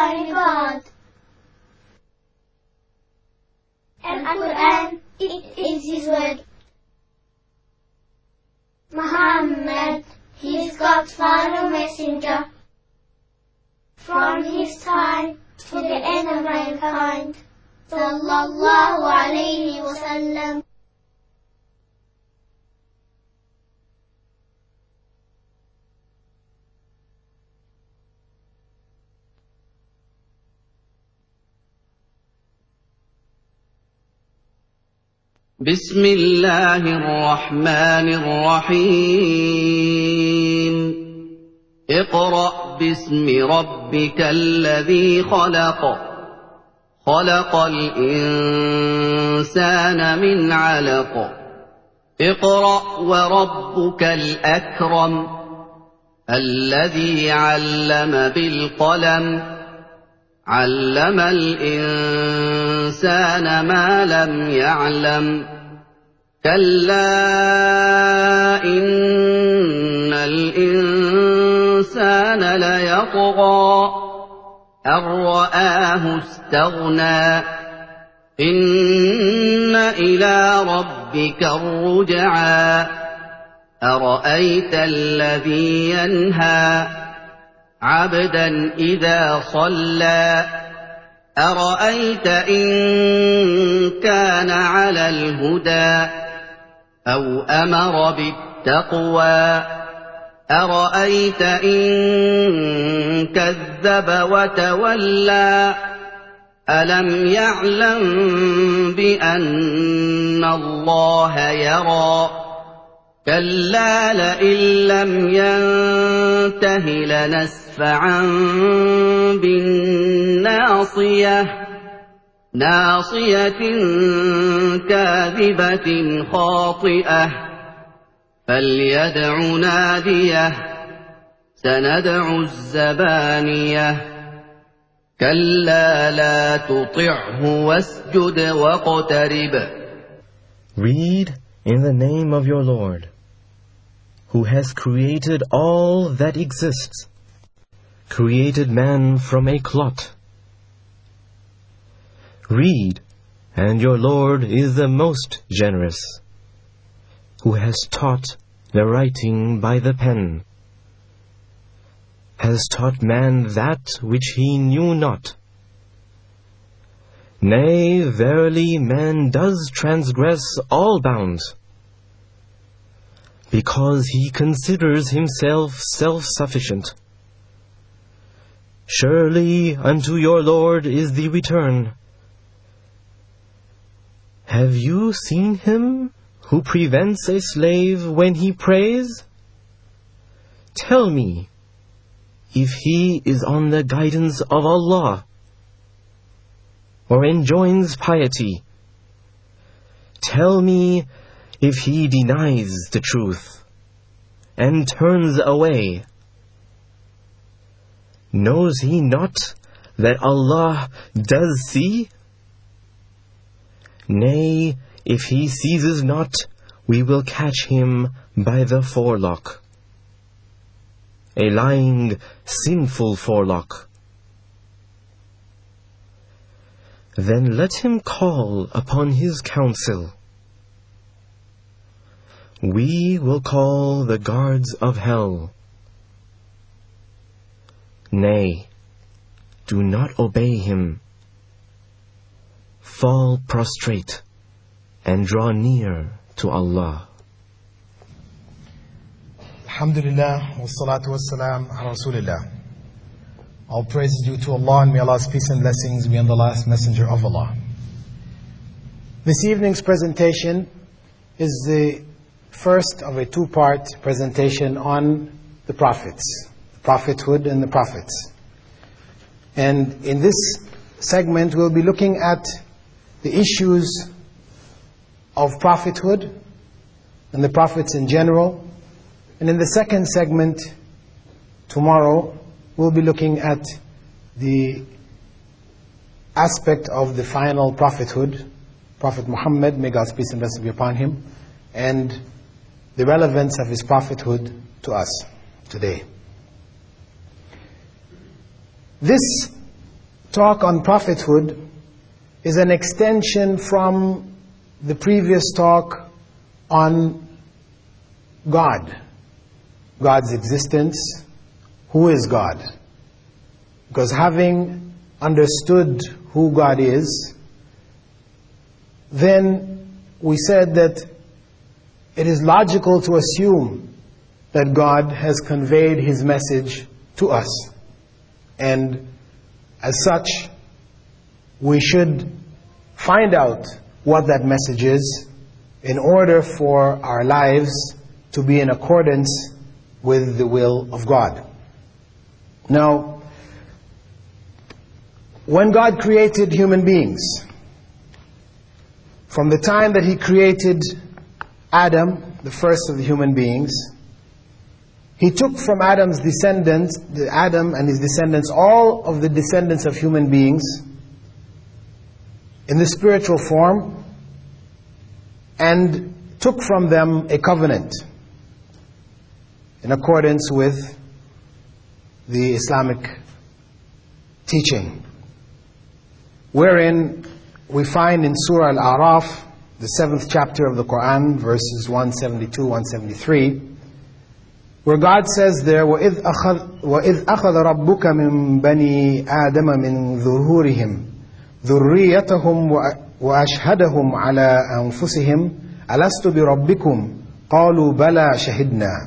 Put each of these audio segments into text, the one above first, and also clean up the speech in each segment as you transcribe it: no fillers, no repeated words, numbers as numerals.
Almighty God. And Quran, it is His word. Muhammad, he is God's final messenger, from his time to the end of mankind. Sallallahu alayhi wa sallam. بسم الله الرحمن الرحيم اقرأ باسم ربك الذي خلق خلق الإنسان من علق اقرأ وربك الأكرم الذي علم بالقلم علم الإنسان ما لم يعلم كلا إن الإنسان ليطغى أن رآه استغنى إن إلى ربك الرجعى أرأيت الذي ينهى عبدا إذا صلى أرأيت إن كان على الهدى أو أمر بالتقوى أرأيت إن كذب وتولى ألم يعلم بأن الله يرى كلا لئن لم ينته لنسفعا بالناصية ناصية كاذبة خاطئة فليدع ناديه سندع الزبانية كلا لا تطعه واسجد واقترب. Read in the name of your Lord, who has created all that exists, created man from a clot. Read, and your Lord is the most generous, who has taught the writing by the pen, has taught man that which he knew not. Nay, verily, man does transgress all bounds, because he considers himself self-sufficient. Surely unto your Lord is the return. Have you seen him who prevents a slave when he prays? Tell me, if he is on the guidance of Allah, or enjoins piety. Tell me if he denies the truth and turns away. Knows he not that Allah does see? Nay, if he seizes not, we will catch him by the forelock, a lying, sinful forelock. Then let him call upon his counsel. We will call the guards of hell. Nay, do not obey him. Fall prostrate and draw near to Allah. Alhamdulillah, wassalatu wassalam ala Rasulillah. All praise is due to Allah, and may Allah's peace and blessings be on the last messenger of Allah. This evening's presentation is the first of a two-part presentation on the prophets, prophethood and the prophets. And in this segment we'll be looking at the issues of prophethood and the prophets in general. And in the second segment, tomorrow, we'll be looking at the aspect of the final prophethood, Prophet Muhammad, may God's peace and blessings be upon him, and the relevance of his prophethood to us today. This talk on prophethood is an extension from the previous talk on God, God's existence. Who is God? Because having understood who God is, then we said that it is logical to assume that God has conveyed His message to us. And as such, we should find out what that message is in order for our lives to be in accordance with the will of God. Now, when God created human beings, from the time that He created Adam, the first of the human beings, He took from Adam's descendants, Adam and his descendants, all of the descendants of human beings in the spiritual form, and took from them a covenant in accordance with the Islamic teaching, wherein we find in Surah Al-A'raf, the 7th chapter of the Quran, verses 172, 173, where God says there, وَإِذْ أَخَذَ رَبُّكَ مِنْ بَنِي آدَمَ مِنْ ظُهُورِهِمْ ذُرِّيَّتَهُمْ وَأَشْهَدَهُمْ عَلَىٰ أَنفُسِهِمْ أَلَسْتُ بِرَبِّكُمْ قَالُوا بَلَى شَهِدْنَا.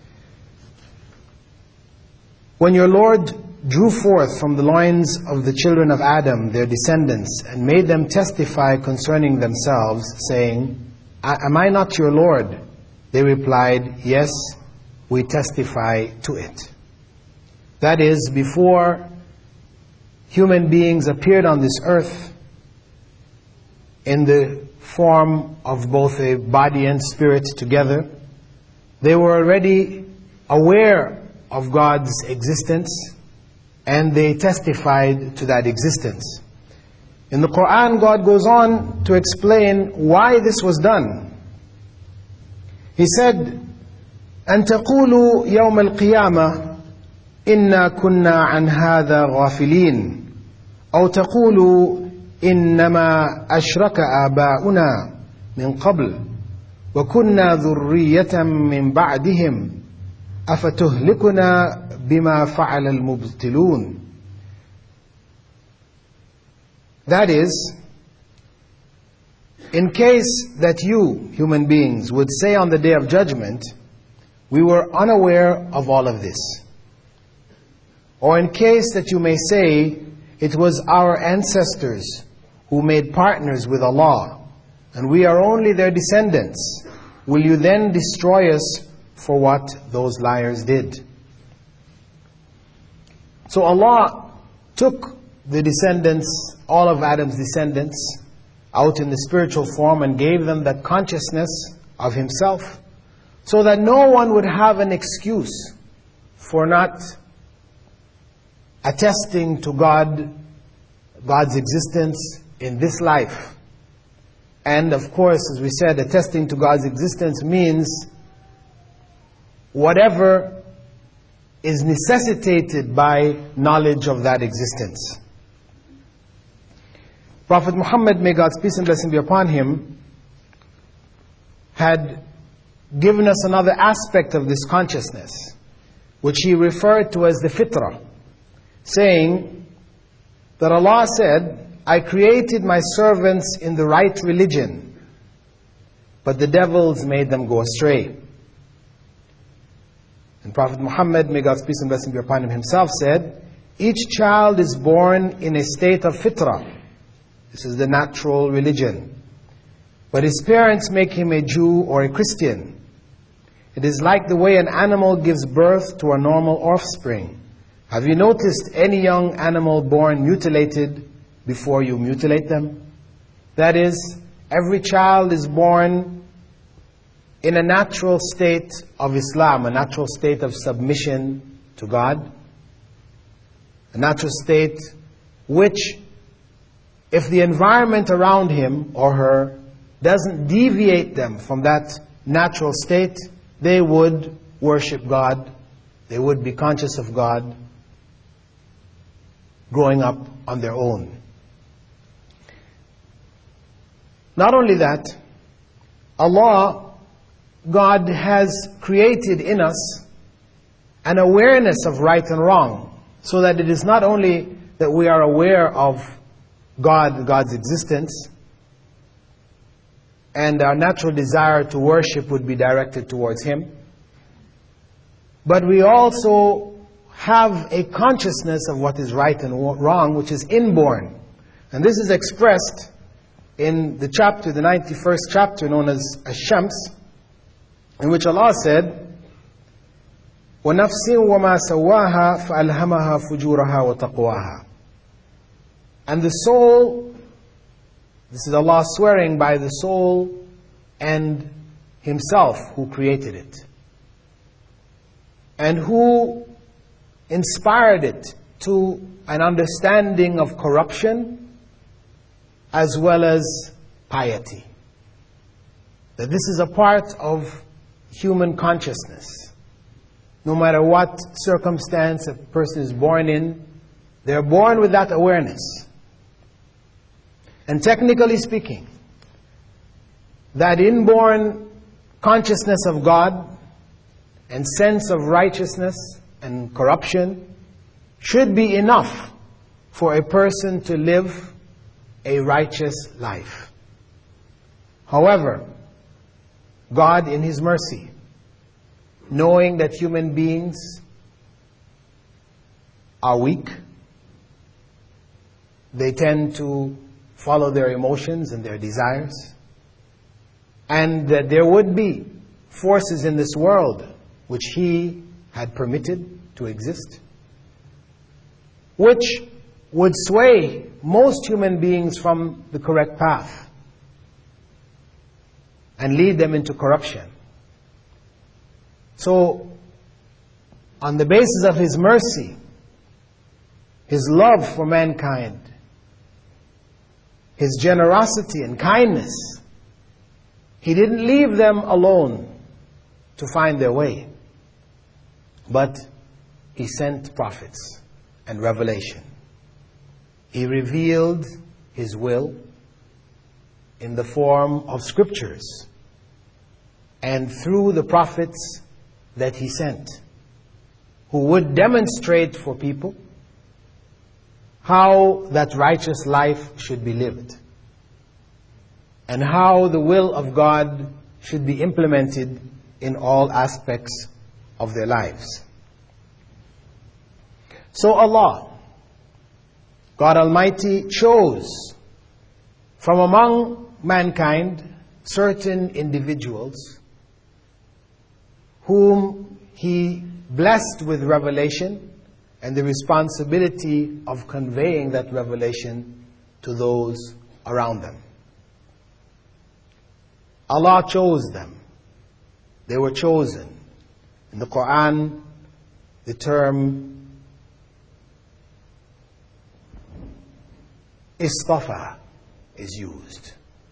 When your Lord drew forth from the loins of the children of Adam their descendants and made them testify concerning themselves, saying, Am I not your Lord? They replied, Yes, we testify to it. That is, before human beings appeared on this earth in the form of both a body and spirit together, they were already aware of God's existence, and they testified to that existence. In the Quran, God goes on to explain why this was done. He said, أن تقولوا يوم القيامة إنا كنا عن هذا غافلين أو تقولوا إنما أشرك آباؤنا من قبل وكنا ذرية من بعدهم أفتهلكنا بما فعل المبطلون. That is, in case that you, human beings, would say on the Day of Judgment, we were unaware of all of this. Or in case that you may say, it was our ancestors who made partners with Allah, and we are only their descendants, will you then destroy us for what those liars did? So Allah took the descendants, all of Adam's descendants, out in the spiritual form and gave them that consciousness of Himself, so that no one would have an excuse for not attesting to God's existence in this life. And of course, as we said, attesting to God's existence means whatever is necessitated by knowledge of that existence. Prophet Muhammad, may God's peace and blessing be upon him, had given us another aspect of this consciousness, which he referred to as the fitrah, saying that Allah said, I created my servants in the right religion, but the devils made them go astray. And Prophet Muhammad, may God's peace and blessing be upon him, himself said, each child is born in a state of fitrah. This is the natural religion. But his parents make him a Jew or a Christian. It is like the way an animal gives birth to a normal offspring. Have you noticed any young animal born mutilated before you mutilate them? That is, every child is born in a natural state of Islam, a natural state of submission to God, a natural state which, if the environment around him or her doesn't deviate them from that natural state, they would worship God, they would be conscious of God, growing up on their own. Not only that, Allah, God has created in us an awareness of right and wrong, so that it is not only that we are aware of God, God's existence, and our natural desire to worship would be directed towards Him, but we also have a consciousness of what is right and wrong, which is inborn. And this is expressed in the chapter, the 91st chapter, known as Ash-Shams, in which Allah said, وَنَفْسٍ وَمَا سَوَّاهَا فَأَلْهَمَهَا فُجُورَهَا وَتَقْوَاهَا. And the soul, this is Allah swearing by the soul and Himself who created it, and who inspired it to an understanding of corruption as well as piety. That this is a part of human consciousness. No matter what circumstance a person is born in, they're born with that awareness. And technically speaking, that inborn consciousness of God and sense of righteousness and corruption should be enough for a person to live a righteous life. However, God in His mercy, knowing that human beings are weak, they tend to follow their emotions and their desires, and that there would be forces in this world which He had permitted to exist, which would sway most human beings from the correct path and lead them into corruption. So, on the basis of His mercy, His love for mankind, His generosity and kindness, He didn't leave them alone to find their way, but He sent prophets and revelation. He revealed His will in the form of scriptures and through the prophets that He sent, who would demonstrate for people how that righteous life should be lived and how the will of God should be implemented in all aspects of their lives. So Allah, God Almighty, chose from among mankind certain individuals whom He blessed with revelation and the responsibility of conveying that revelation to those around them. Allah chose them. They were chosen. In the Quran, the term istafa is used.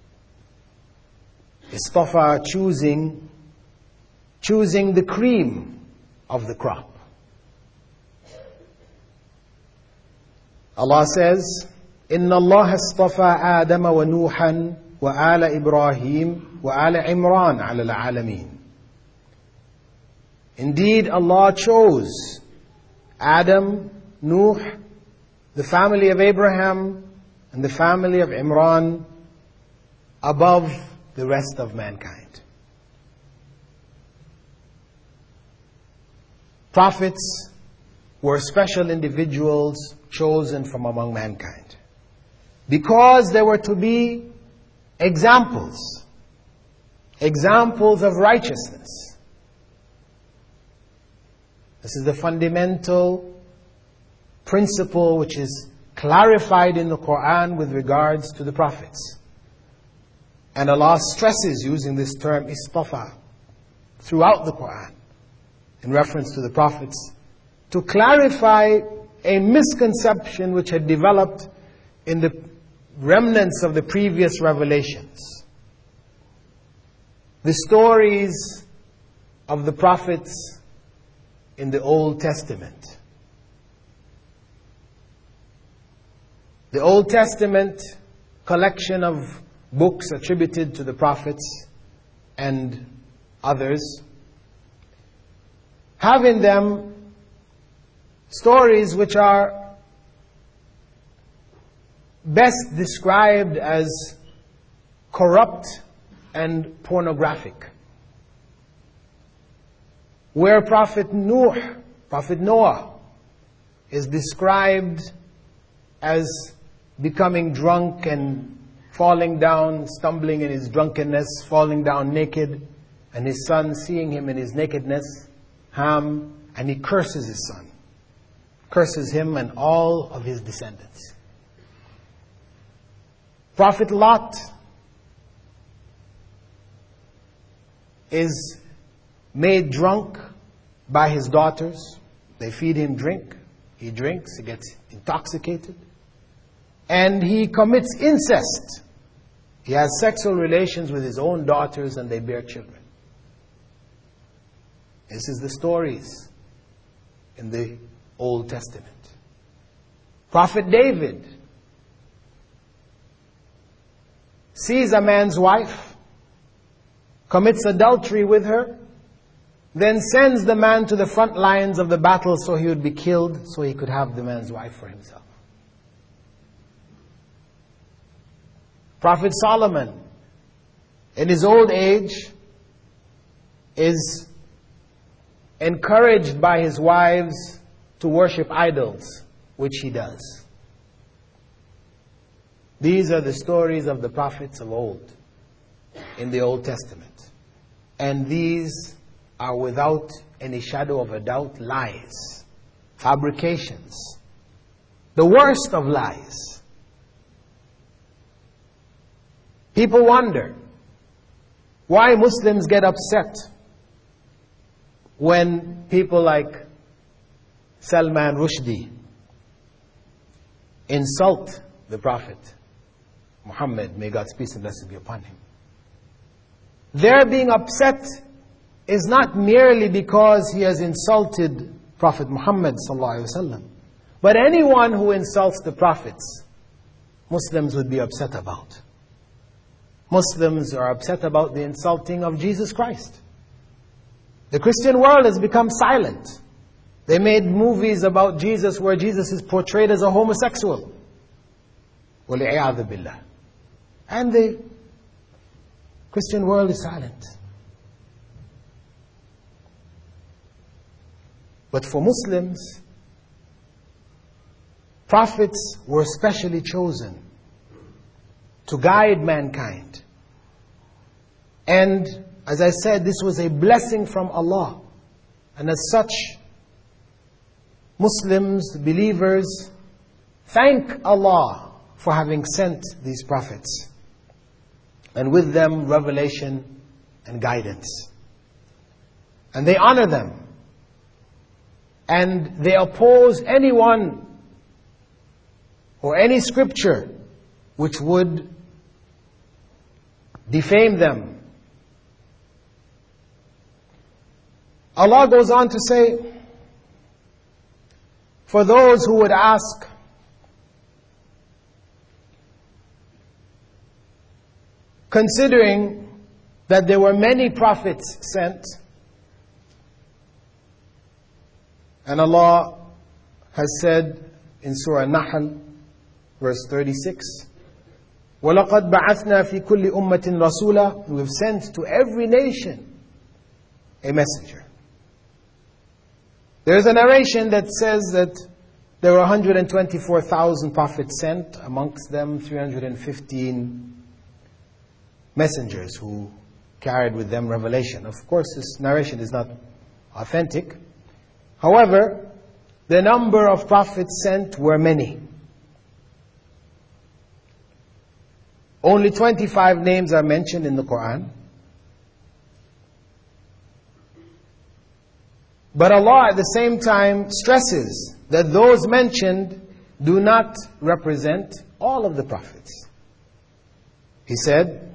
Istafa, choosing the cream of the crop. Allah says, إِنَّ اللَّهَ اصْطَفَى آدَمَ وَنُوحًا وَآلَ إِبْرَاهِيمَ وَآلَ عِمْرَانَ عَلَى الْعَالَمِينَ. Indeed, Allah chose Adam, Nuh, the family of Abraham, and the family of Imran above the rest of mankind. Prophets were special individuals chosen from among mankind because there were to be examples of righteousness. This is the fundamental principle which is clarified in the Quran with regards to the prophets. And Allah stresses using this term istafa throughout the Quran in reference to the prophets to clarify a misconception which had developed in the remnants of the previous revelations. The stories of the prophets in the Old Testament The Old Testament collection of books attributed to the prophets and others have in them stories which are best described as corrupt and pornographic. Where Prophet Noah is described as becoming drunk and falling down, stumbling in his drunkenness, falling down naked, and his son seeing him in his nakedness, Ham, and he curses his son. Curses him and all of his descendants. Prophet Lot is made drunk by his daughters. They feed him drink. He drinks, he gets intoxicated. And he commits incest. He has sexual relations with his own daughters and they bear children. This is the stories in the Old Testament. Prophet David sees a man's wife, commits adultery with her, then sends the man to the front lines of the battle so he would be killed, so he could have the man's wife for himself. Prophet Solomon, in his old age, is encouraged by his wives to worship idols, which he does. These are the stories of the prophets of old in the Old Testament. And these are without any shadow of a doubt lies, fabrications, the worst of lies. People wonder why Muslims get upset when people like Salman Rushdie insult the Prophet Muhammad, may God's peace and blessings be upon him. Their being upset is not merely because he has insulted Prophet Muhammad sallallahu alaihi wasallam, but anyone who insults the prophets, Muslims would be upset about. Muslims are upset about the insulting of Jesus Christ. The Christian world has become silent. They made movies about Jesus where Jesus is portrayed as a homosexual. وَلِعِيَاذُ بِاللَّهِ. And the Christian world is silent. But for Muslims, prophets were specially chosen to guide mankind. And as I said, this was a blessing from Allah. And as such, Muslims, believers, thank Allah for having sent these prophets. And with them, revelation and guidance. And they honor them. And they oppose anyone or any scripture which would defame them. Allah goes on to say, for those who would ask, considering that there were many prophets sent, and Allah has said in Surah Nahl, verse 36, وَلَقَدْ بَعَثْنَا فِي كُلِّ أُمَّةٍ رَسُولًا. We have sent to every nation a messenger. There is a narration that says that there were 124,000 prophets sent, amongst them 315 messengers who carried with them revelation. Of course, this narration is not authentic. However, the number of prophets sent were many. Only 25 names are mentioned in the Quran. But Allah at the same time stresses that those mentioned do not represent all of the prophets. He said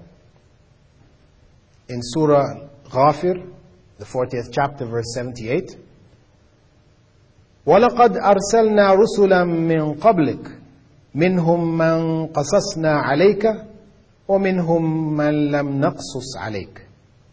in Surah Ghafir, the 40th chapter, verse 78, وَلَقَدْ أَرْسَلْنَا رُسُلًا مِّن قَبْلِكَ منهم من قصصنا عليك ومنهم من لم نقصص عليك.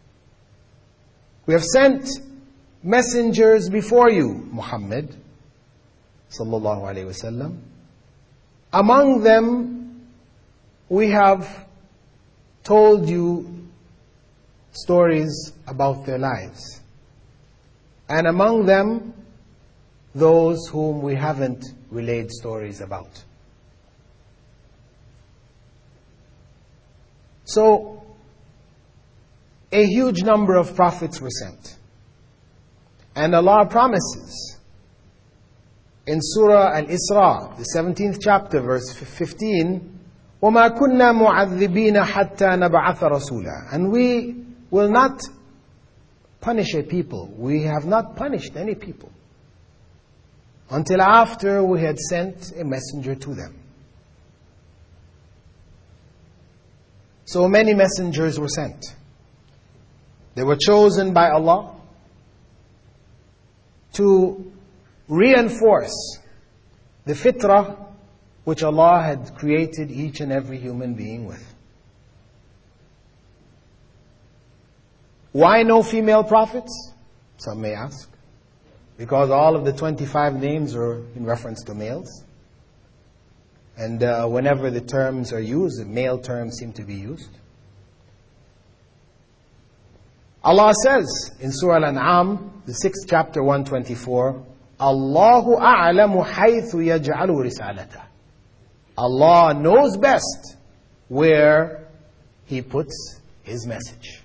We have sent messengers before you, Muhammad sallallahu alayhi wasallam. Among them, we have told you stories about their lives. And among them, those whom we haven't relayed stories about. So, a huge number of prophets were sent. And Allah promises in Surah Al-Isra, the 17th chapter, verse 15, وَمَا كُنَّا مُعَذِّبِينَ حَتَّى نَبْعَثَ رَسُولًا. And we will not punish a people. We have not punished any people until after we had sent a messenger to them. So many messengers were sent. They were chosen by Allah to reinforce the fitrah which Allah had created each and every human being with. Why no female prophets? Some may ask. Because all of the 25 names are in reference to males. And whenever the terms are used, the male terms seem to be used. Allah says in Surah Al-An'am, the 6th chapter, 124, Allahu a'lamu haythu yaj'alu risalata. Allah knows best where He puts His message.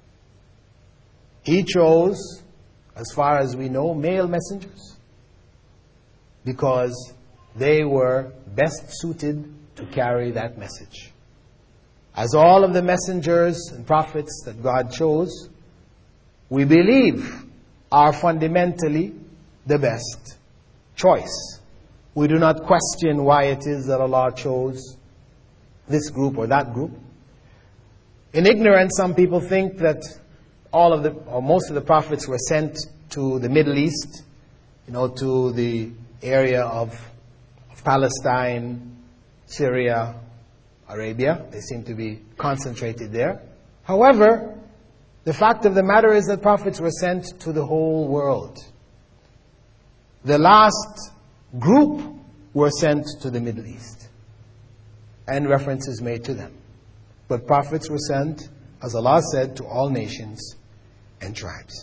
He chose, as far as we know, male messengers because they were best suited to carry that message. As all of the messengers and prophets that God chose, we believe are fundamentally the best choice. We do not question why it is that Allah chose this group or that group. In ignorance, some people think that all of the, or most of the prophets were sent to the Middle East, to the area of Palestine, Syria, Arabia. They seem to be concentrated there. However, the fact of the matter is that prophets were sent to the whole world. The last group were sent to the Middle East, and references made to them. But prophets were sent, as Allah said, to all nations and tribes.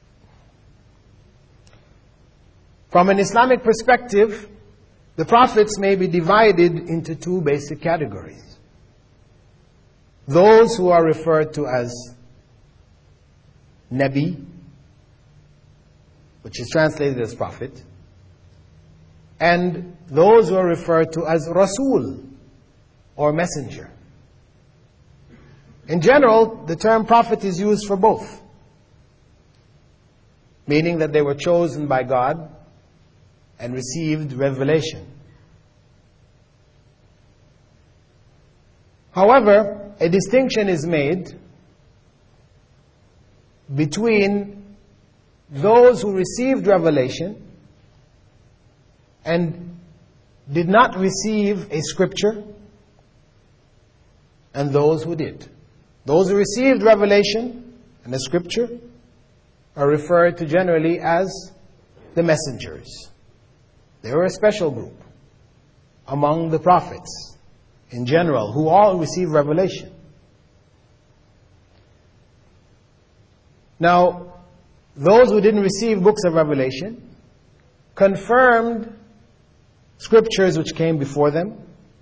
From an Islamic perspective, the prophets may be divided into two basic categories. Those who are referred to as Nabi, which is translated as prophet, and those who are referred to as Rasul, or messenger. In general, the term prophet is used for both, meaning that they were chosen by God and received revelation. However, a distinction is made between those who received revelation and did not receive a scripture, and those who did. Those who received revelation and a scripture are referred to generally as the messengers. They were a special group among the prophets in general who all received revelation. Now, those who didn't receive books of revelation confirmed scriptures which came before them,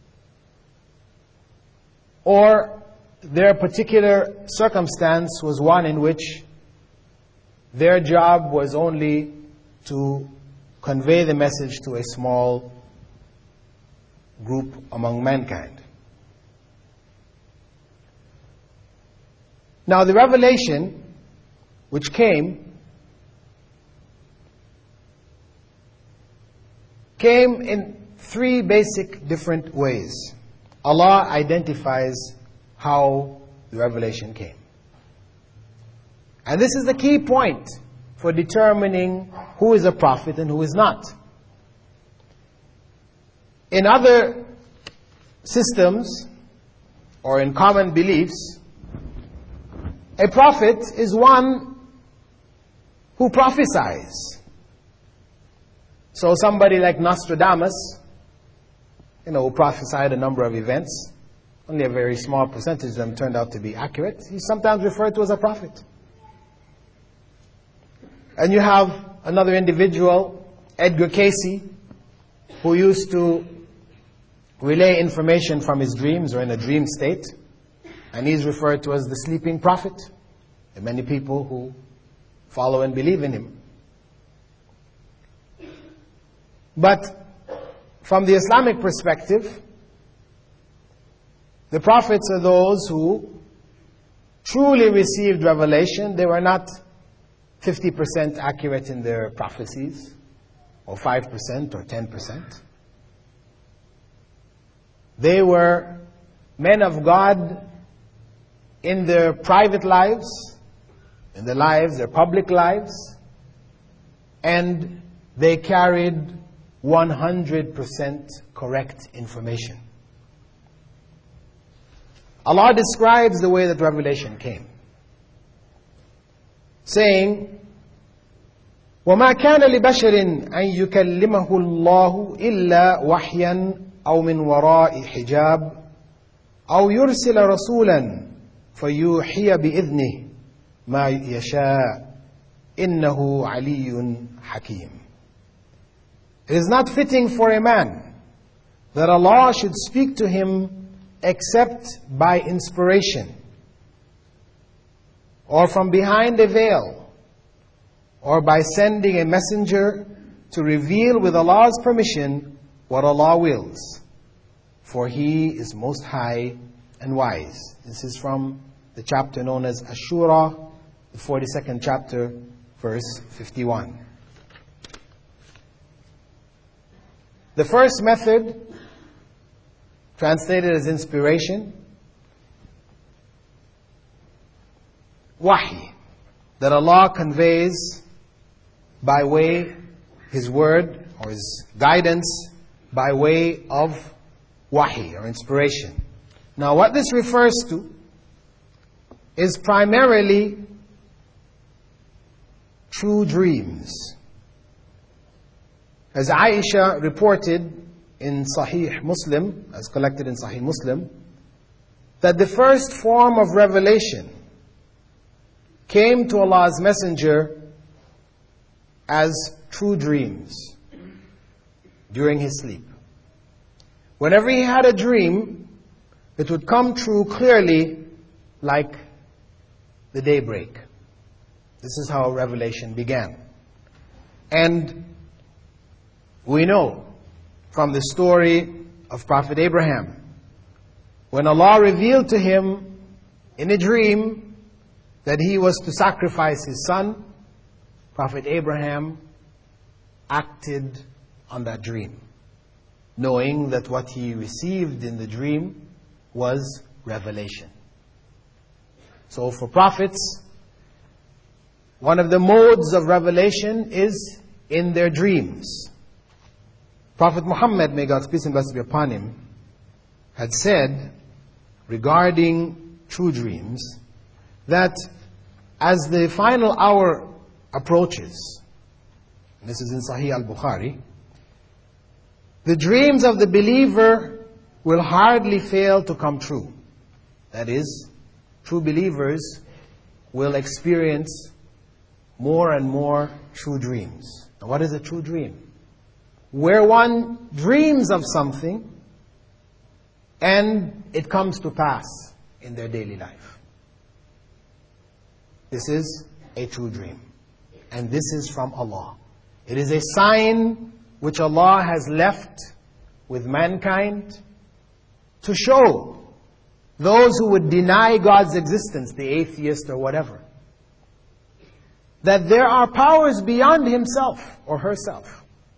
or their particular circumstance was one in which their job was only to convey the message to a small group among mankind. Now, the revelation which came in three basic different ways. Allah identifies how the revelation came. And this is the key point for determining who is a prophet and who is not. In other systems or in common beliefs, a prophet is one who prophesies. So somebody like Nostradamus, who prophesied a number of events, only a very small percentage of them turned out to be accurate. He's sometimes referred to as a prophet. And you have another individual, Edgar Cayce, who used to relay information from his dreams or in a dream state. And he's referred to as the sleeping prophet. There are many people who follow and believe in him. But from the Islamic perspective, the prophets are those who truly received revelation. They were not 50% accurate in their prophecies, or 5% or 10%. They were men of God in their private lives, in their public lives, and they carried 100% correct information. Allah describes the way that revelation came, saying, وَمَا كَانَ لِبَشَرٍ أَن يُكَلِّمَهُ اللَّهُ إِلَّا وَحْيًا أَوْ مِنْ وَرَاءِ حِجَابٍ أَوْ يُرْسِلَ رَسُولًا فَيُوحِيَ بِإِذْنِهِ مَا يَشَاءُ إِنَّهُ عَلِيٌّ حَكِيمٌ. It is not fitting for a man that Allah should speak to him except by inspiration, or from behind a veil, or by sending a messenger to reveal with Allah's permission what Allah wills, for He is most high and wise. This is from the chapter known as Ash-Shura, the 42nd chapter, verse 51. The first method, translated as inspiration, wahi, that Allah conveys by way His word or His guidance by way of wahi or inspiration. Now what this refers to is primarily true dreams. As Aisha reported in Sahih Muslim, as collected in Sahih Muslim, that the first form of revelation came to Allah's Messenger as true dreams during his sleep. Whenever he had a dream, it would come true clearly like the daybreak. This is how revelation began. And we know from the story of Prophet Abraham, when Allah revealed to him in a dream that he was to sacrifice his son, Prophet Abraham acted on that dream, knowing that what he received in the dream was revelation. So for prophets, one of the modes of revelation is in their dreams. Prophet Muhammad, may God's peace and blessings be upon him, had said regarding true dreams that as the final hour approaches, and this is in Sahih al-Bukhari, the dreams of the believer will hardly fail to come true. That is, true believers will experience more and more true dreams. Now, what is a true dream? Where one dreams of something and it comes to pass in their daily life. This is a true dream. And this is from Allah. It is a sign which Allah has left with mankind to show those who would deny God's existence, the atheist or whatever, that there are powers beyond himself or herself,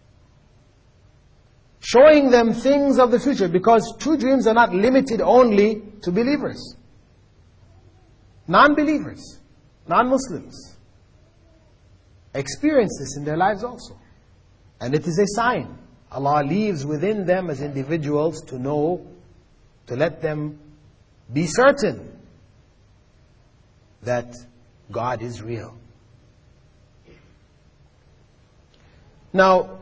showing them things of the future, because true dreams are not limited only to believers. Non-believers, non-Muslims experience this in their lives also. And it is a sign Allah leaves within them as individuals to know to let them be certain that God is real. Now,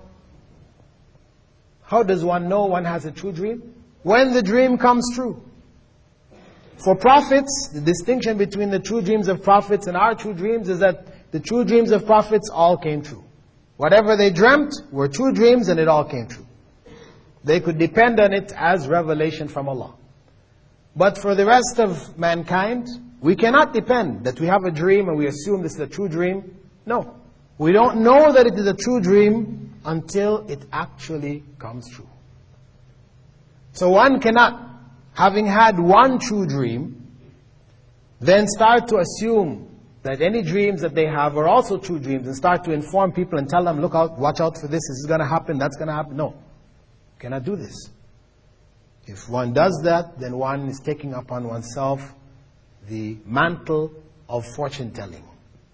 how does one know one has a true dream? When the dream comes true. For prophets, the distinction between the true dreams of prophets and our true dreams is that the true dreams of prophets all came true. Whatever they dreamt were true dreams and it all came true. They could depend on it as revelation from Allah. But for the rest of mankind, we cannot depend that we have a dream and we assume this is a true dream. No. We don't know that it is a true dream until it actually comes true. So one cannot, having had one true dream, then start to assume that any dreams that they have are also true dreams and start to inform people and tell them, look out, watch out for this is going to happen, that's going to happen. No. You cannot do this. If one does that, then one is taking upon oneself the mantle of fortune telling.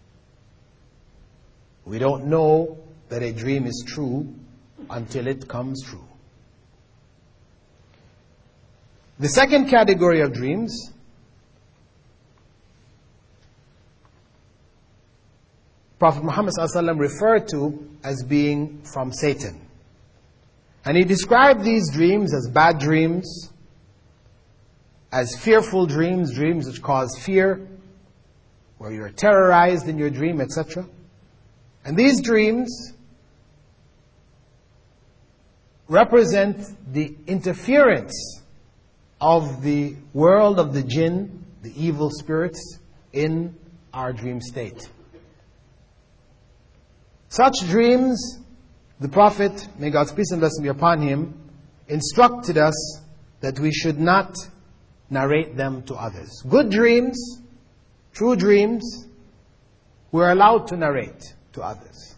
We don't know that a dream is true until it comes true. The second category of dreams Prophet Muhammad ﷺ referred to as being from Satan. And he described these dreams as bad dreams, as fearful dreams, dreams which cause fear, where you're terrorized in your dream, etc. And these dreams represent the interference of the world of the jinn, the evil spirits, in our dream state. Such dreams, the Prophet, may God's peace and blessing be upon him, instructed us that we should not narrate them to others. Good dreams, true dreams, we're allowed to narrate to others,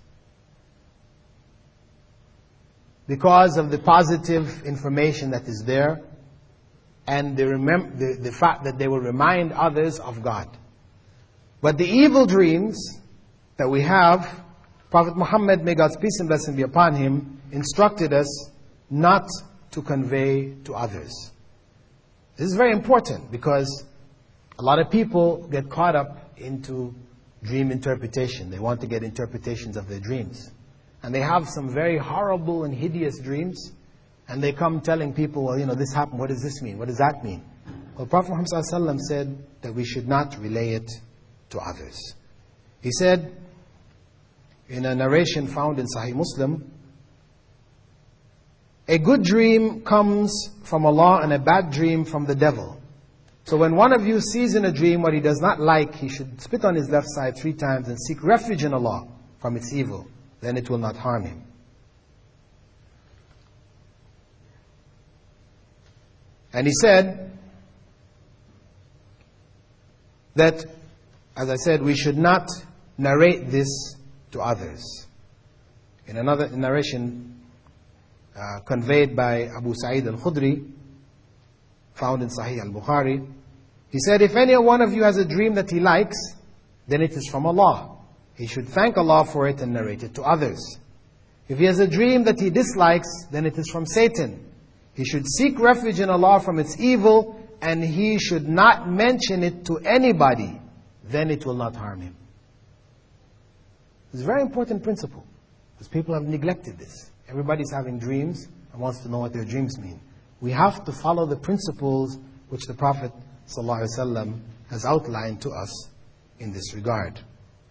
because of the positive information that is there and the fact that they will remind others of God. But the evil dreams that we have, Prophet Muhammad, may God's peace and blessing be upon him, instructed us not to convey to others. This is very important because a lot of people get caught up into dream interpretation. They want to get interpretations of their dreams. And they have some very horrible and hideous dreams. And they come telling people, well, this happened. What does this mean? What does that mean? Well, Prophet Muhammad ﷺ said that we should not relay it to others. He said, in a narration found in Sahih Muslim, a good dream comes from Allah and a bad dream from the devil. So when one of you sees in a dream what he does not like, he should spit on his left side 3 times and seek refuge in Allah from its evil. Then it will not harm him. And he said that, as I said, we should not narrate this to others. In another narration conveyed by Abu Sa'id al-Khudri, found in Sahih al-Bukhari, he said, if any one of you has a dream that he likes, then it is from Allah. He should thank Allah for it and narrate it to others. If he has a dream that he dislikes, then it is from Satan. He should seek refuge in Allah from its evil, and he should not mention it to anybody. Then it will not harm him. It's a very important principle, because people have neglected this. Everybody's having dreams and wants to know what their dreams mean. We have to follow the principles which the Prophet ﷺ has outlined to us in this regard.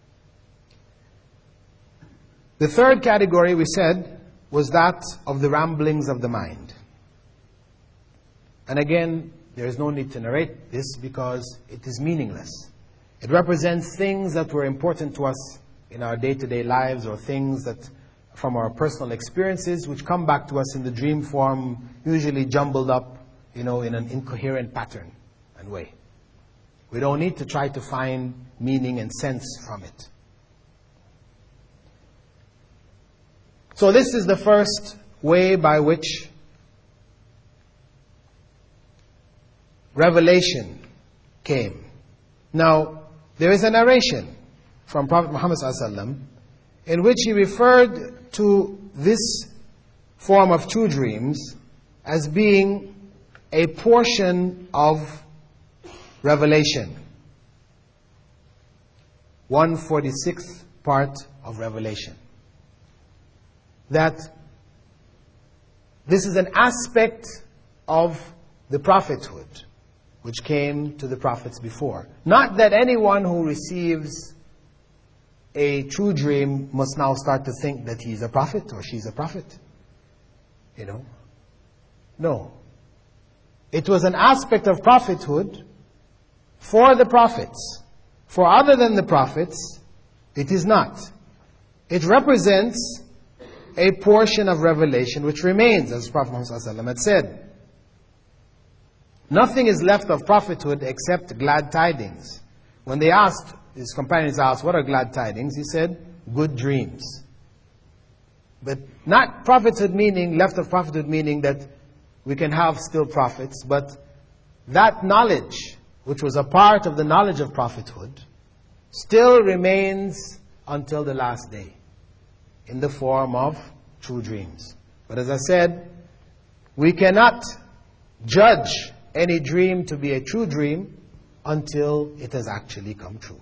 The third category, we said, was that of the ramblings of the mind. And again, there is no need to narrate this because it is meaningless. It represents things that were important to us in our day-to-day lives, or things that from our personal experiences which come back to us in the dream form, usually jumbled up, in an incoherent pattern and way. We don't need to try to find meaning and sense from it. So this is the first way by which revelation came. Now, there is a narration from Prophet Muhammad ﷺ in which he referred to this form of true dreams as being a portion of revelation. 1/46th part of revelation. That this is an aspect of the prophethood which came to the prophets before. Not that anyone who receives a true dream must now start to think that he's a prophet or she's a prophet. No. It was an aspect of prophethood for the prophets. For other than the prophets, it is not. It represents a portion of revelation which remains, as Prophet Muhammad ﷺ had said. Nothing is left of prophethood except glad tidings. When they asked, his companions asked, what are glad tidings? He said, good dreams. But not prophethood meaning, left of prophethood meaning that we can have still prophets, but that knowledge, which was a part of the knowledge of prophethood, still remains until the last day, in the form of true dreams. But as I said, we cannot judge any dream to be a true dream until it has actually come true.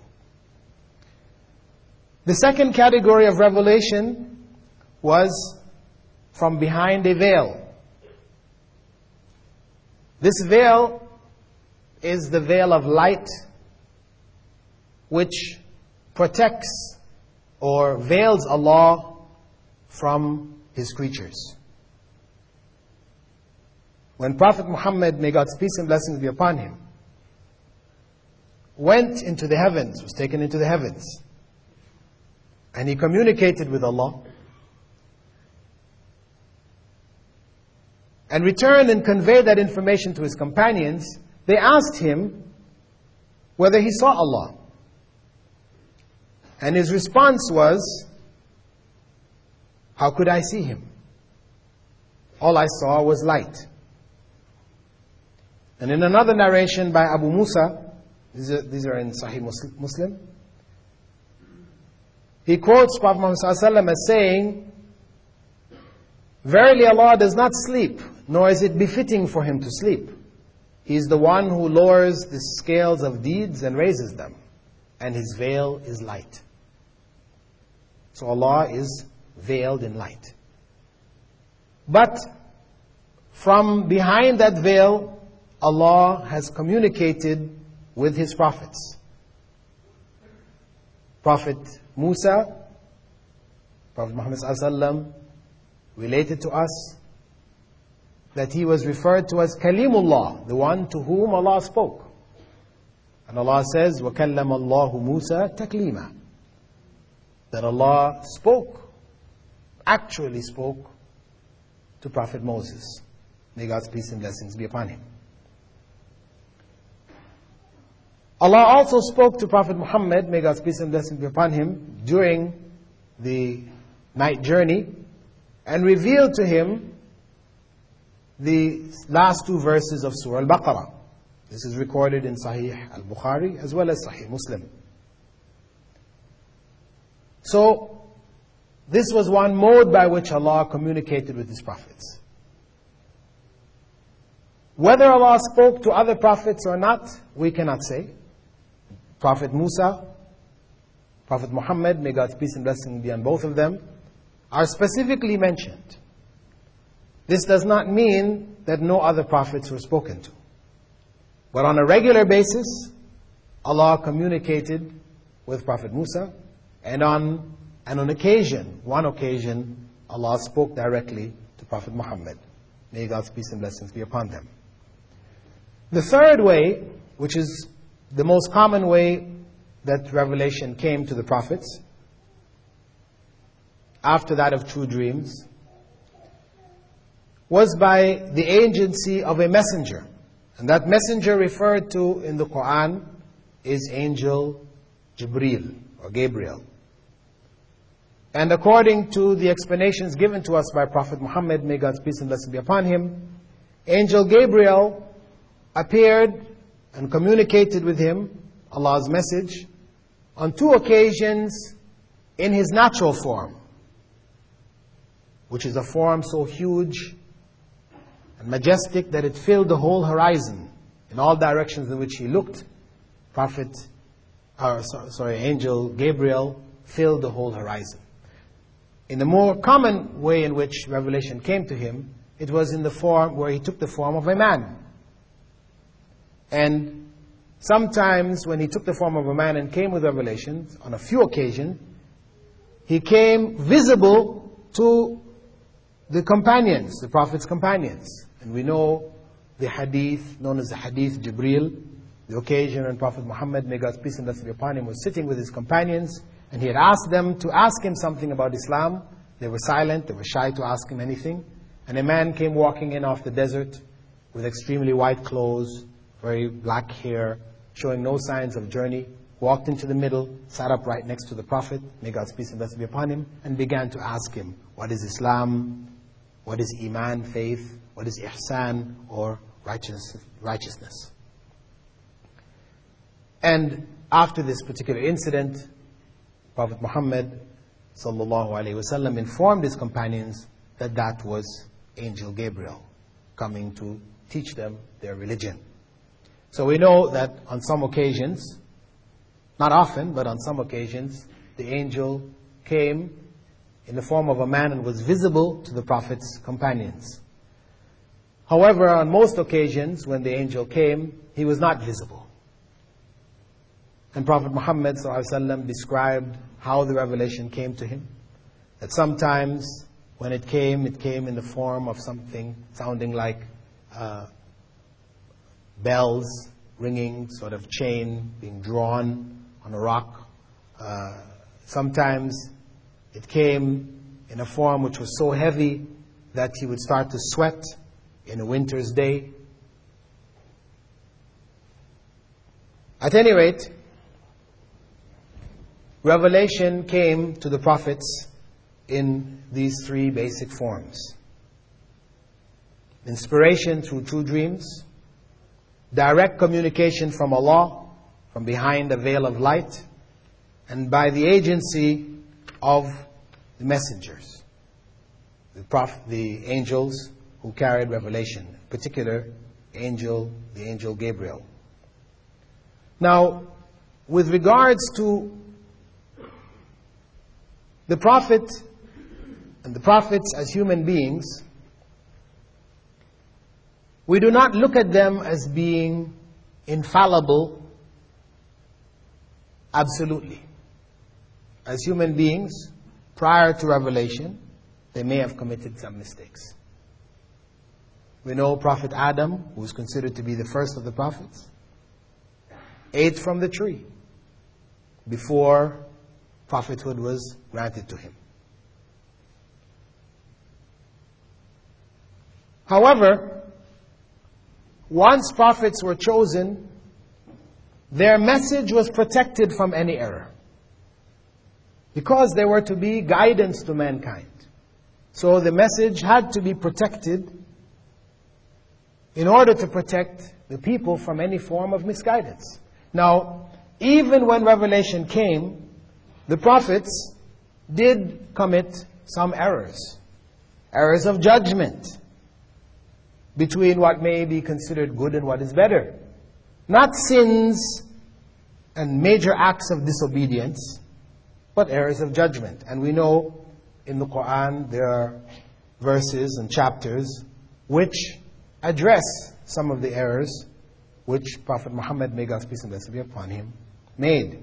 The second category of revelation was from behind a veil. This veil is the veil of light which protects or veils Allah from His creatures. When Prophet Muhammad, may God's peace and blessings be upon him, went into the heavens, was taken into the heavens, and he communicated with Allah, and returned and conveyed that information to his companions, they asked him whether he saw Allah. And his response was, how could I see Him? All I saw was light. And in another narration by Abu Musa, these are in Sahih Muslim, he quotes Prophet Muhammad ﷺ as saying, verily Allah does not sleep, nor is it befitting for Him to sleep. He is the one who lowers the scales of deeds and raises them, and His veil is light. So Allah is veiled in light. But from behind that veil, Allah has communicated with His prophets. Prophet Musa, Prophet Muhammad ﷺ related to us that he was referred to as Kalimullah, the one to whom Allah spoke. And Allah says, وَكَلَّمَ اللَّهُ مُوسَى تَكْلِيمًا, that Allah spoke, actually spoke to Prophet Moses. May God's peace and blessings be upon him. Allah also spoke to Prophet Muhammad, may God's peace and blessings be upon him, during the night journey, and revealed to him the last two verses of Surah Al-Baqarah. This is recorded in Sahih Al-Bukhari as well as Sahih Muslim. So, this was one mode by which Allah communicated with His prophets. Whether Allah spoke to other prophets or not, we cannot say. Prophet Musa, Prophet Muhammad, may God's peace and blessing be on both of them, are specifically mentioned. This does not mean that no other prophets were spoken to. But on a regular basis, Allah communicated with Prophet Musa, and on one occasion, Allah spoke directly to Prophet Muhammad. May God's peace and blessings be upon them. The third way, which is the most common way that revelation came to the prophets, after that of true dreams, was by the agency of a messenger. And that messenger referred to in the Quran is angel Jibreel or Gabriel. And according to the explanations given to us by Prophet Muhammad, may God's peace and blessing be upon him, angel Gabriel appeared and communicated with him Allah's message on two occasions in his natural form, which is a form so huge and and majestic that it filled the whole horizon. In all directions in which he looked, Angel Gabriel filled the whole horizon. In the more common way in which revelation came to him, it was in the form where he took the form of a man. And sometimes when he took the form of a man and came with revelation, on a few occasions, he came visible to the companions, the Prophet's companions. And we know the hadith known as the Hadith Jibreel, the occasion when Prophet Muhammad, may God's peace and blessing be upon him, was sitting with his companions, and he had asked them to ask him something about Islam. They were silent, they were shy to ask him anything. And a man came walking in off the desert with extremely white clothes, very black hair, showing no signs of journey, walked into the middle, sat up right next to the Prophet, may God's peace and blessing be upon him, and began to ask him, what is Islam? What is Iman, faith? What is Ihsan, or righteousness? And after this particular incident, Prophet Muhammad sallallahu alaihi wasallam informed his companions that that was Angel Gabriel coming to teach them their religion. So we know that on some occasions, not often, but on some occasions, the angel came in the form of a man and was visible to the Prophet's companions. However, on most occasions when the angel came, he was not visible. And Prophet Muhammad ﷺ described how the revelation came to him. That sometimes when it came in the form of something sounding like bells ringing, sort of chain being drawn on a rock. Sometimes it came in a form which was so heavy that he would start to sweat in a winter's day. At any rate, revelation came to the prophets in these three basic forms. Inspiration through true dreams, direct communication from Allah, from behind a veil of light, and by the agency of the messengers, the angels who carried revelation, in particular, the angel Gabriel. Now, with regards to the Prophet and the prophets as human beings, we do not look at them as being infallible absolutely. As human beings, prior to revelation, they may have committed some mistakes. We know Prophet Adam, who is considered to be the first of the prophets, ate from the tree before prophethood was granted to him. However, once prophets were chosen, their message was protected from any error, because they were to be guidance to mankind. So the message had to be protected in order to protect the people from any form of misguidance. Now, even when revelation came, the prophets did commit some errors of judgment between what may be considered good and what is better. Not sins and major acts of disobedience, but errors of judgment. And we know in the Quran there are verses and chapters which address some of the errors which Prophet Muhammad, may God's peace and blessing be upon him, made.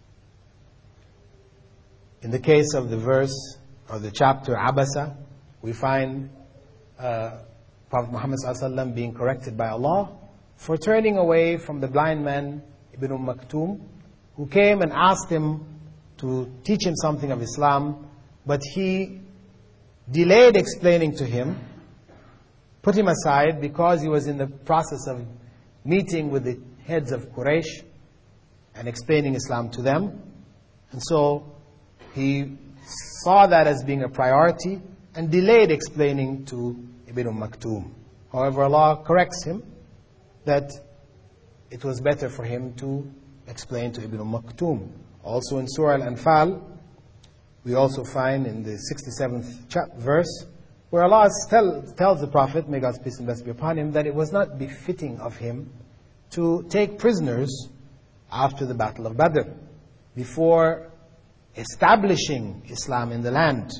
In the case of the verse or the chapter Abasa, we find Prophet Muhammad ﷺ being corrected by Allah for turning away from the blind man Ibn Maktoum, who came and asked him to teach him something of Islam, but he delayed explaining to him, put him aside because he was in the process of meeting with the heads of Quraysh and explaining Islam to them. And so he saw that as being a priority and delayed explaining to Ibn Maktoum. However, Allah corrects him that it was better for him to explain to Ibn Maktoum. Also in Surah Al-Anfal, we also find in the 67th verse where Allah tells the Prophet, may God's peace and blessing be upon him, that it was not befitting of him to take prisoners after the Battle of Badr, before establishing Islam in the land.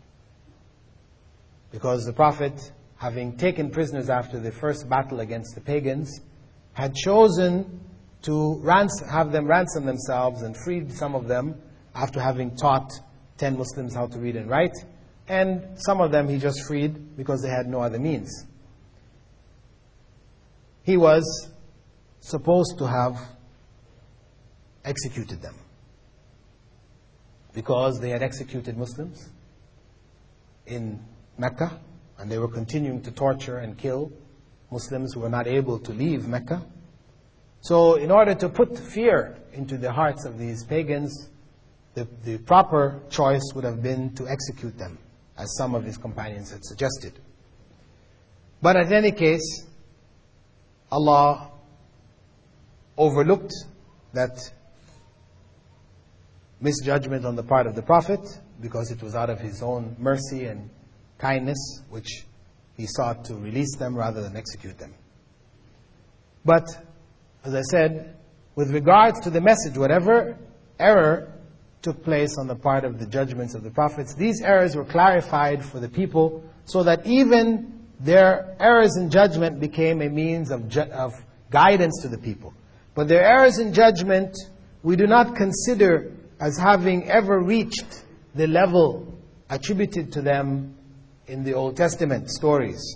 Because the Prophet, having taken prisoners after the first battle against the pagans, had chosen to have them ransom themselves and freed some of them after having taught 10 Muslims how to read and write. And some of them he just freed because they had no other means. He was supposed to have executed them, because they had executed Muslims in Mecca, and they were continuing to torture and kill Muslims who were not able to leave Mecca. So in order to put fear into the hearts of these pagans, the proper choice would have been to execute them, as some of his companions had suggested. But in any case, Allah overlooked that misjudgment on the part of the Prophet, because it was out of his own mercy and kindness which he sought to release them rather than execute them. But, as I said, with regards to the message, whatever error took place on the part of the judgments of the prophets, these errors were clarified for the people, so that even their errors in judgment became a means of guidance to the people. But their errors in judgment we do not consider as having ever reached the level attributed to them in the Old Testament stories.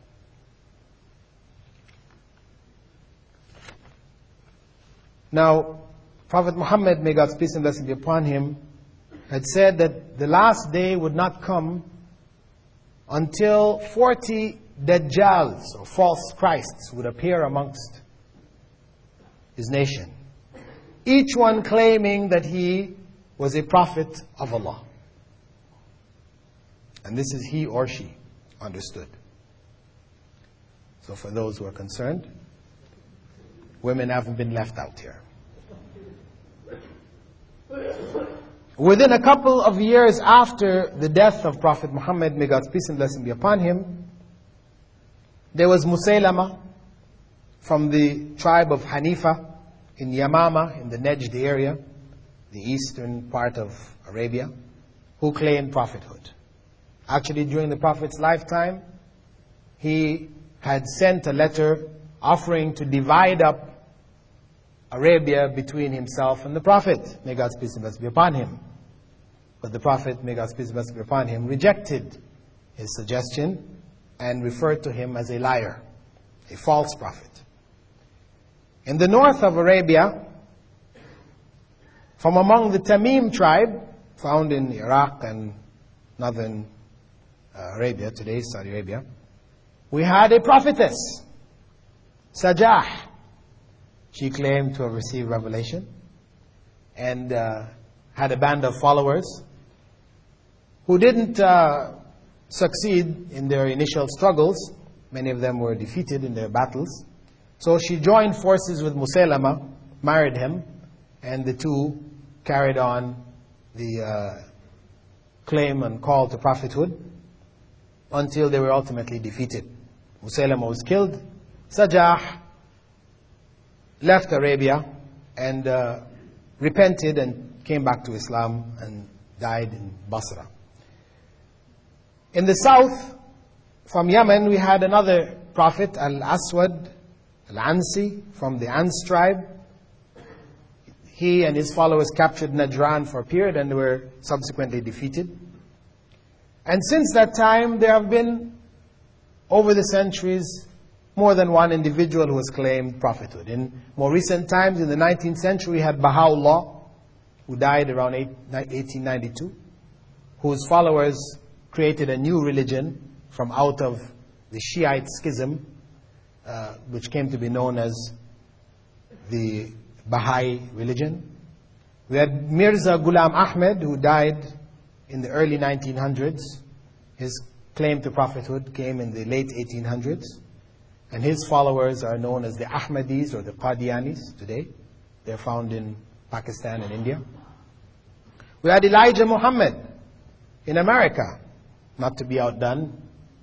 Now, Prophet Muhammad, may God's peace and blessing be upon him, had said that the last day would not come until 40 Dajjals, or false Christs, would appear amongst his nation, each one claiming that he was a prophet of Allah. And this is he or she, understood. So for those who are concerned, women haven't been left out here. Within a couple of years after the death of Prophet Muhammad, may God's peace and blessing be upon him, there was Musaylama from the tribe of Hanifa in Yamama, in the Najd area, the eastern part of Arabia, who claimed prophethood. Actually, during the Prophet's lifetime, he had sent a letter offering to divide up Arabia between himself and the Prophet, may God's peace and blessing be upon him. But the Prophet, may God's peace and blessing be upon him, rejected his suggestion and referred to him as a liar, a false prophet. In the north of Arabia, from among the Tamim tribe, found in Iraq and northern Arabia, today Saudi Arabia, we had a prophetess, Sajah. She claimed to have received revelation and had a band of followers who didn't succeed in their initial struggles. Many of them were defeated in their battles. So she joined forces with Musaylama, married him, and the two carried on the claim and call to prophethood until they were ultimately defeated. Musaylama was killed. Sajah left Arabia and repented and came back to Islam and died in Basra. In the south, from Yemen, we had another prophet, Al-Aswad Al-Ansi, from the Ans tribe. He and his followers captured Najran for a period and were subsequently defeated. And since that time, there have been, over the centuries, more than one individual who has claimed prophethood. In more recent times, in the 19th century, we had Baha'u'llah, who died around 1892, whose followers created a new religion from out of the Shiite schism, which came to be known as the Baha'i religion. We had Mirza Ghulam Ahmed, who died in the early 1900s. His claim to prophethood came in the late 1800s. And his followers are known as the Ahmadis or the Qadianis today. They're found in Pakistan and India. We had Elijah Muhammad in America, not to be outdone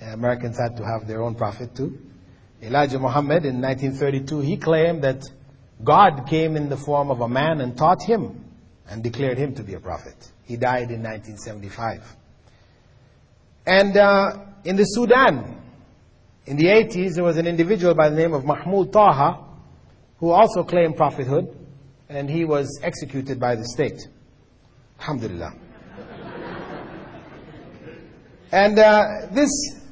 Americans had to have their own prophet too. Elijah Muhammad in 1932, he claimed that God came in the form of a man and taught him and declared him to be a prophet. He died in 1975. And in the Sudan, in the 80s, there was an individual by the name of Mahmoud Taha who also claimed prophethood, and he was executed by the state. Alhamdulillah. And this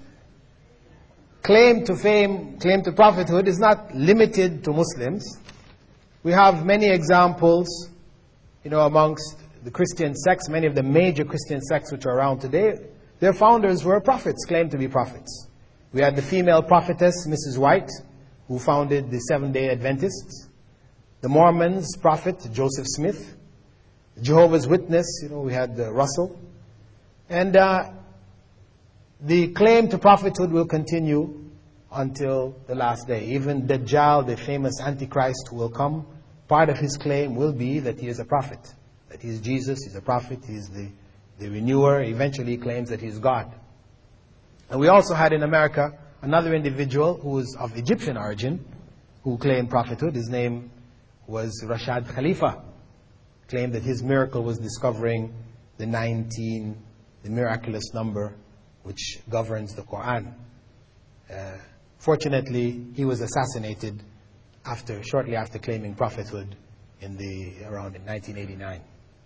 claim to fame, claim to prophethood is not limited to Muslims. We have many examples, amongst the Christian sects, many of the major Christian sects which are around today. Their founders were prophets, claimed to be prophets. We had the female prophetess, Mrs. White, who founded the Seventh-day Adventists. The Mormons' prophet, Joseph Smith. Jehovah's Witness, we had Russell. And the claim to prophethood will continue until the last day. Even Dajjal, the famous Antichrist who will come, part of his claim will be that he is a prophet. That he is Jesus, he's a prophet, he is the renewer. Eventually he claims that he is God. And we also had in America another individual who was of Egyptian origin who claimed prophethood. His name was Rashad Khalifa. Claimed that his miracle was discovering the 19, the miraculous number which governs the Quran. Fortunately, he was assassinated shortly after claiming prophethood around 1989.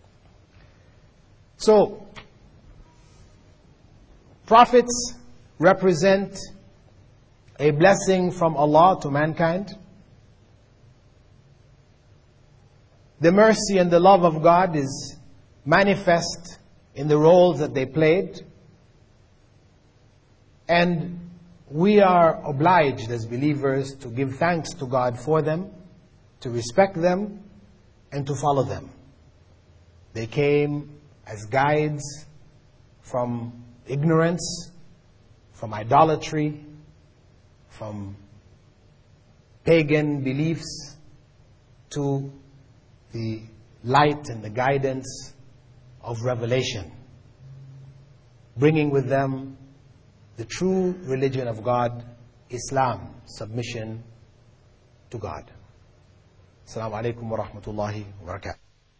So, prophets represent a blessing from Allah to mankind. The mercy and the love of God is manifest in the roles that they played. And we are obliged as believers to give thanks to God for them, to respect them, and to follow them. They came as guides from ignorance, from idolatry, from pagan beliefs, to the light and the guidance of revelation, bringing with them the true religion of God, Islam, submission to God. Assalamu alaikum wa rahmatullahi wa barakatuh.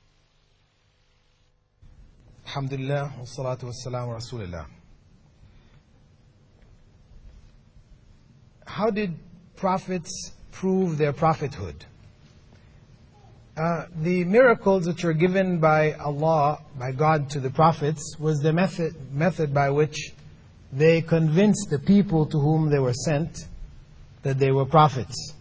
Alhamdulillah, wa salatu wa salam wa rasulillah. How did prophets prove their prophethood? The miracles which were given by Allah, by God to the prophets, was the method by which they convinced the people to whom they were sent that they were prophets.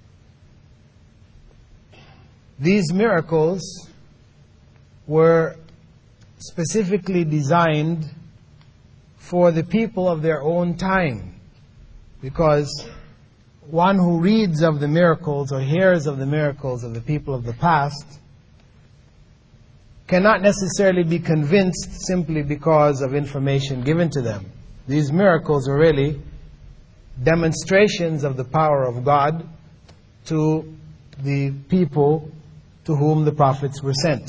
These miracles were specifically designed for the people of their own time, because one who reads of the miracles or hears of the miracles of the people of the past cannot necessarily be convinced simply because of information given to them. These miracles are really demonstrations of the power of God to the people to whom the prophets were sent.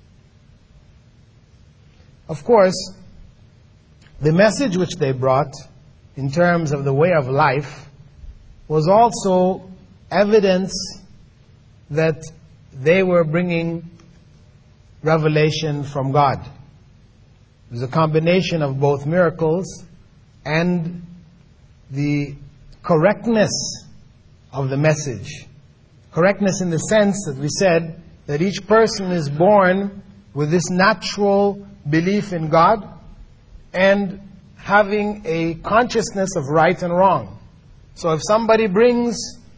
Of course, the message which they brought in terms of the way of life was also evidence that they were bringing revelation from God. It was a combination of both miracles and the correctness of the message. Correctness in the sense that we said that each person is born with this natural belief in God and having a consciousness of right and wrong. So if somebody brings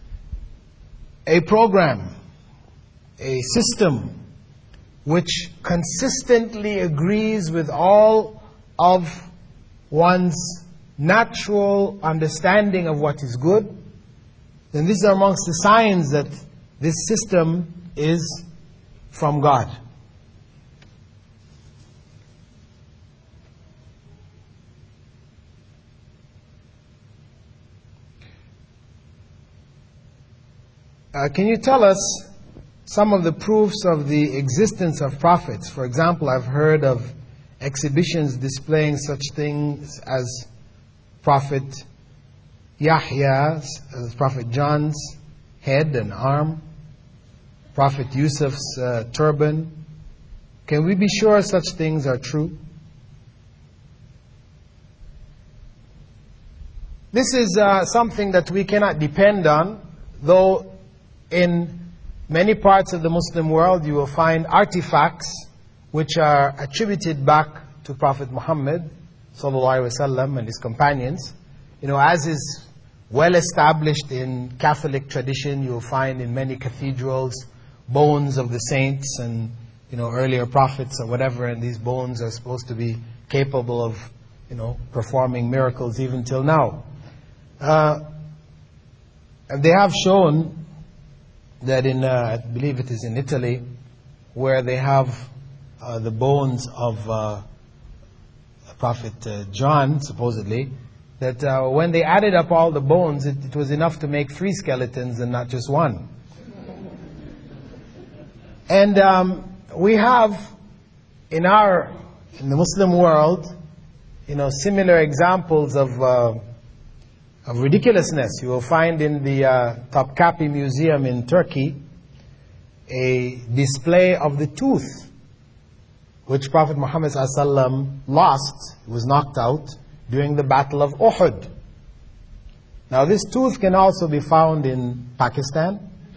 a program, a system, which consistently agrees with all of one's natural understanding of what is good, then these are amongst the signs that this system is from God. Can you tell us some of the proofs of the existence of prophets? For example, I've heard of exhibitions displaying such things as Prophet Yahya, Prophet John's head and arm, Prophet Yusuf's turban. Can we be sure such things are true? This is something that we cannot depend on, though in many parts of the Muslim world you will find artifacts which are attributed back to Prophet Muhammad sallallahu alaihi wasallam and his companions. As is well established in Catholic tradition, you will find in many cathedrals bones of the saints and earlier prophets or whatever, and these bones are supposed to be capable of performing miracles even till now. And they have shown that in, I believe it is in Italy, where they have the bones of Prophet John, supposedly, that when they added up all the bones, it was enough to make 3 skeletons and not just one. And we have in the Muslim world, similar examples of ridiculousness. You will find in the Topkapi Museum in Turkey a display of the tooth which Prophet Muhammad ﷺ lost, was knocked out during the Battle of Uhud. Now this tooth can also be found in Pakistan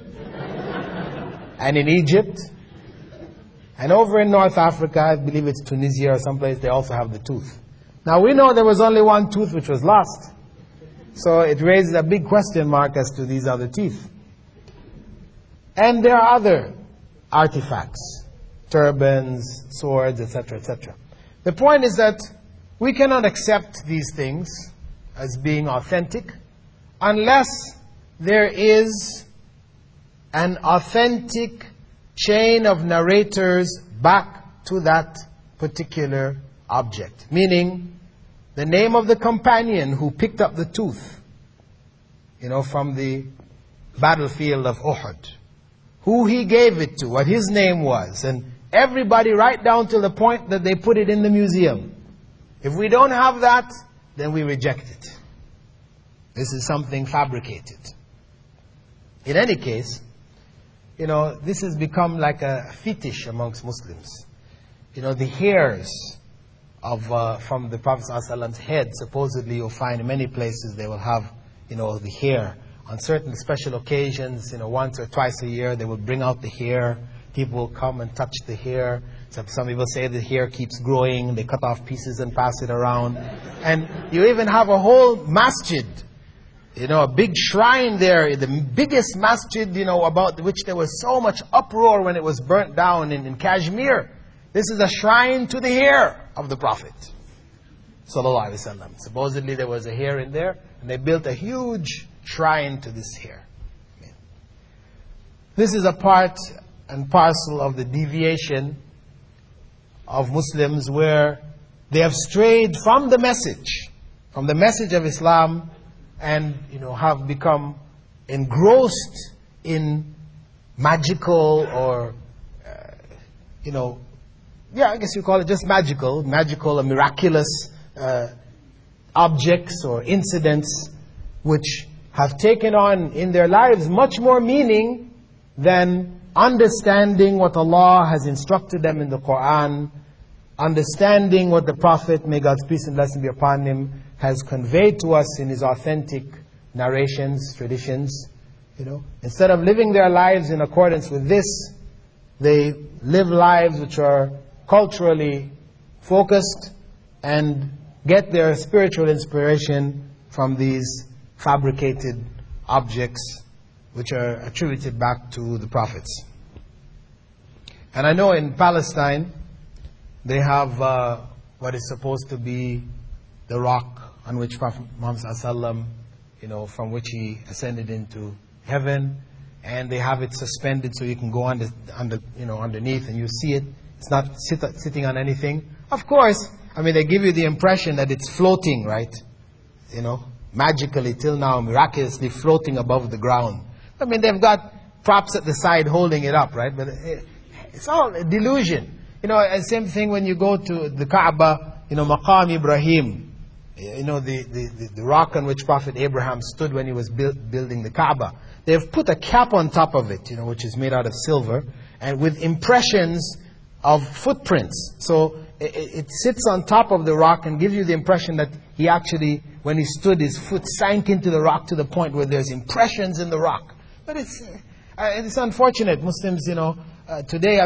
and in Egypt, and over in North Africa, I believe it's Tunisia or someplace, they also have the tooth. Now we know there was only one tooth which was lost, so it raises a big question mark as to these other teeth. And there are other artifacts, turbans, swords, etc., etc. The point is that we cannot accept these things as being authentic unless there is an authentic chain of narrators back to that particular object. Meaning, the name of the companion who picked up the tooth, from the battlefield of Uhud, who he gave it to, what his name was, and everybody right down to the point that they put it in the museum. If we don't have that, then we reject it. This is something fabricated. In any case, this has become like a fetish amongst Muslims. The hairs from the Prophet ﷺ's head, supposedly you'll find in many places they will have, the hair. On certain special occasions, once or twice a year, they will bring out the hair. People will come and touch the hair. Some people say the hair keeps growing. They cut off pieces and pass it around. And you even have a whole masjid, a big shrine there, the biggest masjid, about which there was so much uproar when it was burnt down in Kashmir. This is a shrine to the hair of the Prophet sallallahu alaihi wasallam. Supposedly there was a hair in there, and they built a huge shrine to this hair. This is a part and parcel of the deviation of Muslims, where they have strayed from the message of Islam, and have become engrossed in magical or I guess you call it just magical or miraculous objects or incidents which have taken on in their lives much more meaning than understanding what Allah has instructed them in the Quran, understanding what the Prophet, may God's peace and blessing be upon him, has conveyed to us in his authentic narrations, traditions. Instead of living their lives in accordance with this, they live lives which are culturally focused and get their spiritual inspiration from these fabricated objects which are attributed back to the prophets. And I know in Palestine they have what is supposed to be the rock on which Prophet Muhammad ﷺ, from which he ascended into heaven, and they have it suspended so you can go underneath and you see it. It's not sitting on anything. Of course, they give you the impression that it's floating, right? Magically till now, miraculously floating above the ground. They've got props at the side holding it up, right? But it's all a delusion. Same thing when you go to the Kaaba, Maqam Ibrahim. the rock on which Prophet Abraham stood when he was building the Kaaba. They've put a cap on top of it, which is made out of silver, and with impressions of footprints. So it sits on top of the rock and gives you the impression that he actually, when he stood, his foot sank into the rock to the point where there's impressions in the rock. But it's unfortunate. Muslims, today,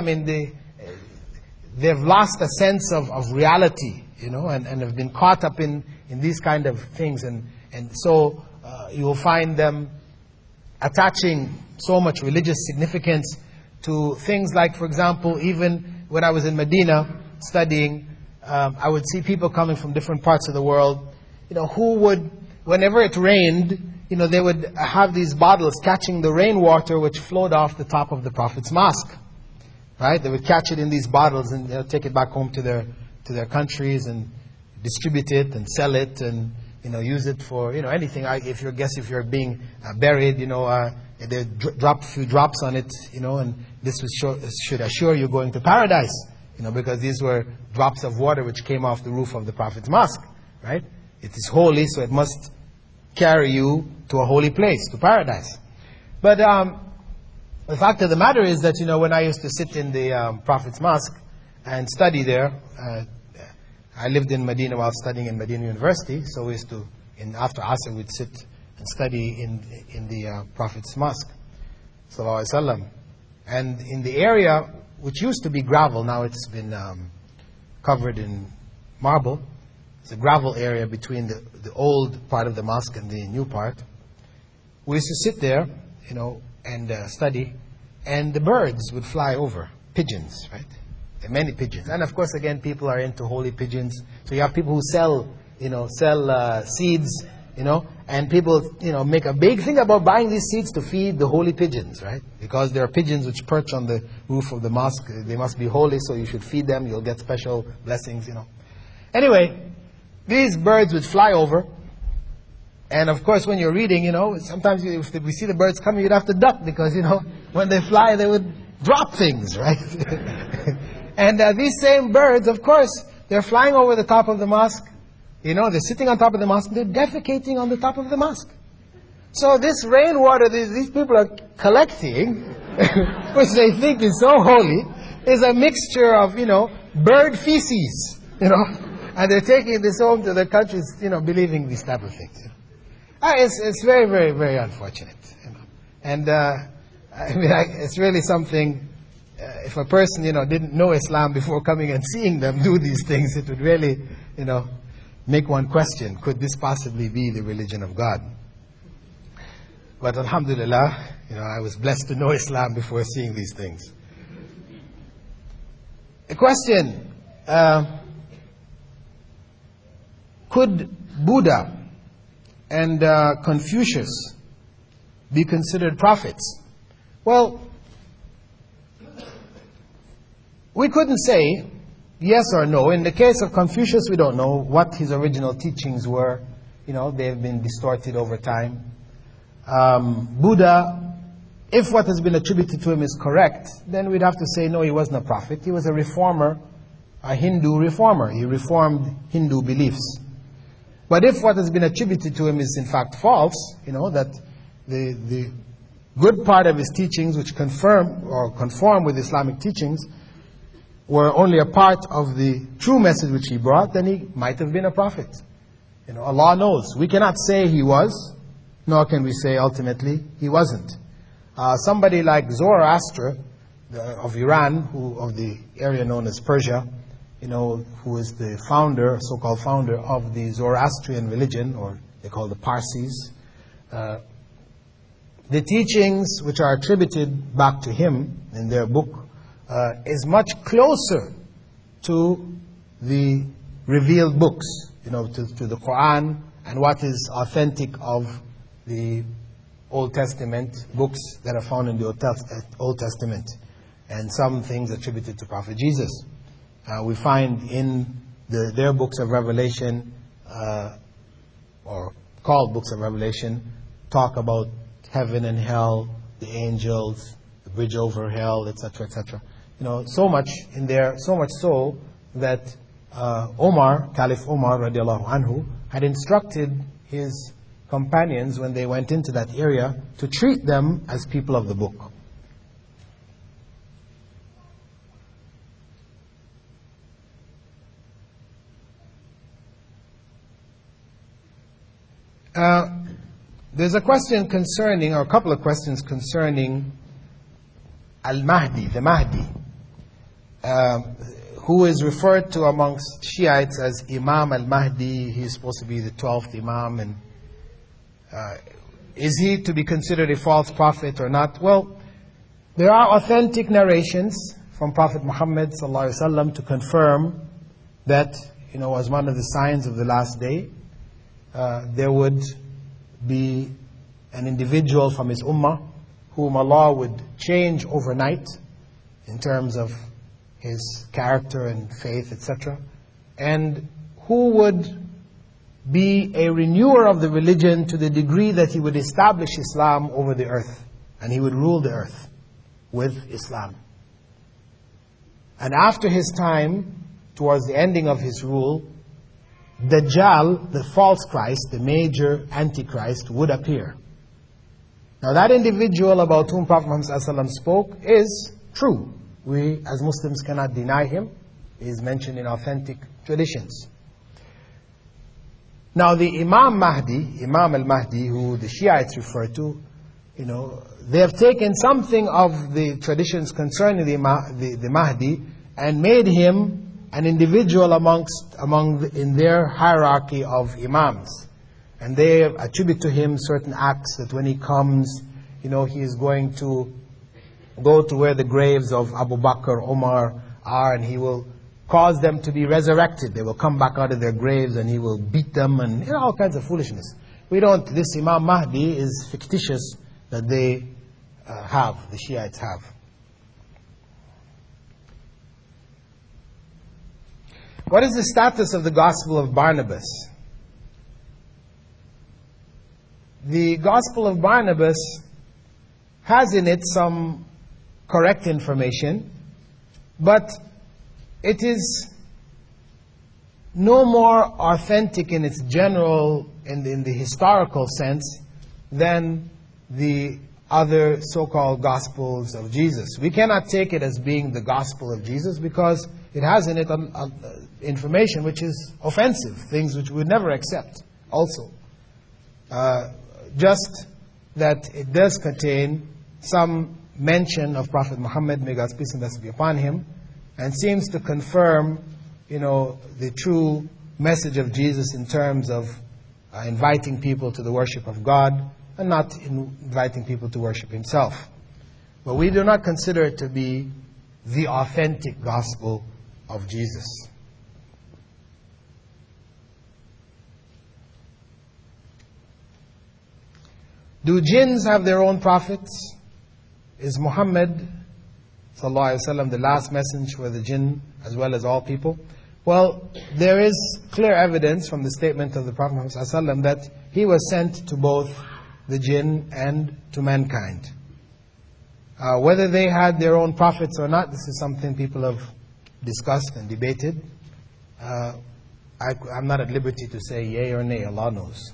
they've lost a sense of reality, and have been caught up in these kind of things. And so you will find them attaching so much religious significance to things like, for example, even when I was in Medina studying, I would see people coming from different parts of the world, who would, whenever it rained, they would have these bottles catching the rainwater which flowed off the top of the Prophet's mosque. Right? They would catch it in these bottles and take it back home to their countries and distribute it and sell it and use it for anything. If you're being buried, they drop a few drops on it, and this should assure you going to paradise, because these were drops of water which came off the roof of the Prophet's mosque, right? It is holy, so it must carry you to a holy place, to paradise. But the fact of the matter is that, when I used to sit in the Prophet's mosque and study there, I lived in Medina while studying in Medina University, so we used to, after Asr, we'd sit and study in the Prophet's mosque, sallallahu alaihi wasallam. And in the area, which used to be gravel, now it's been covered in marble. It's a gravel area between the old part of the mosque and the new part. We used to sit there, and study, and the birds would fly over, pigeons, right? There are many pigeons. And of course, again, people are into holy pigeons. So you have people who sell seeds, and people, make a big thing about buying these seeds to feed the holy pigeons, right? Because there are pigeons which perch on the roof of the mosque. They must be holy, so you should feed them. You'll get special blessings, Anyway, these birds would fly over. And of course, when you're reading, sometimes if we see the birds coming, you'd have to duck because, when they fly, they would drop things, right? And these same birds, of course, they're flying over the top of the mosque. They're sitting on top of the mosque. They're defecating on the top of the mosque. So this rainwater these people are collecting, which they think is so holy, is a mixture of, bird feces, and they're taking this home to their countries, believing these type of things. It's very, very, very unfortunate. And it's really something. If a person, didn't know Islam before coming and seeing them do these things, it would really, make one question: could this possibly be the religion of God? But alhamdulillah, I was blessed to know Islam before seeing these things. A question: could Buddha and Confucius be considered prophets? Well, we couldn't say yes or no. In the case of Confucius, we don't know what his original teachings were. They've been distorted over time. Buddha, if what has been attributed to him is correct, then we'd have to say no, he wasn't a prophet. He was a reformer, a Hindu reformer. He reformed Hindu beliefs. But if what has been attributed to him is in fact false, that the good part of his teachings which conform with Islamic teachings were only a part of the true message which he brought, then he might have been a prophet. Allah knows. We cannot say he was, nor can we say ultimately he wasn't. Somebody like Zoroaster of Iran, of the area known as Persia, who is the founder, so-called founder of the Zoroastrian religion, or they call the Parsis. The teachings which are attributed back to him in their book is much closer to the revealed books, to the Quran and what is authentic of the Old Testament books that are found in the Old Testament, and some things attributed to Prophet Jesus. We find in their books of Revelation, or called books of Revelation, talk about heaven and hell, the angels, the bridge over hell, etc., etc. So much in there, so much so that Caliph Omar radiallahu anhu, had instructed his companions when they went into that area to treat them as people of the book. There's a question concerning, or a couple of questions concerning Al-Mahdi, the Mahdi, who is referred to amongst Shiites as Imam Al-Mahdi. He's supposed to be the 12th Imam, and is he to be considered a false prophet or not? Well, there are authentic narrations from Prophet Muhammad ﷺ to confirm that, as one of the signs of the last day, there would be an individual from his ummah whom Allah would change overnight in terms of his character and faith, etc., and who would be a renewer of the religion to the degree that he would establish Islam over the earth, and he would rule the earth with Islam. And after his time, towards the ending of his rule, Dajjal, the false Christ, the major Antichrist, would appear. Now that individual about whom Prophet Muhammad ﷺ spoke is true. We as Muslims cannot deny him. He is mentioned in authentic traditions. Now the Imam Al-Mahdi, who the Shiites refer to, they have taken something of the traditions concerning the Mahdi and made him an individual in their hierarchy of Imams. And they attribute to him certain acts that when he comes, he is going to go to where the graves of Abu Bakr, Umar are, and he will cause them to be resurrected. They will come back out of their graves and he will beat them, and all kinds of foolishness. This Imam Mahdi is fictitious that they the Shiites have. What is the status of the Gospel of Barnabas? The Gospel of Barnabas has in it some correct information, but it is no more authentic in its general, in the historical sense, than the other so-called Gospels of Jesus. We cannot take it as being the Gospel of Jesus because it has in it information which is offensive, things which we would never accept also. Just that it does contain some mention of Prophet Muhammad, may God's peace and blessings be upon him, and seems to confirm, the true message of Jesus in terms of inviting people to the worship of God and not inviting people to worship himself. But we do not consider it to be the authentic gospel of Jesus. Do jinns have their own prophets? Is Muhammad sallallahu alaihi wasallam the last messenger for the jinn as well as all people? Well, there is clear evidence from the statement of the Prophet Muhammad sallallahu alaihi wasallam that he was sent to both the jinn and to mankind. Whether they had their own prophets or not, this is something people have discussed and debated. I'm not at liberty to say yea or nay. Allah knows.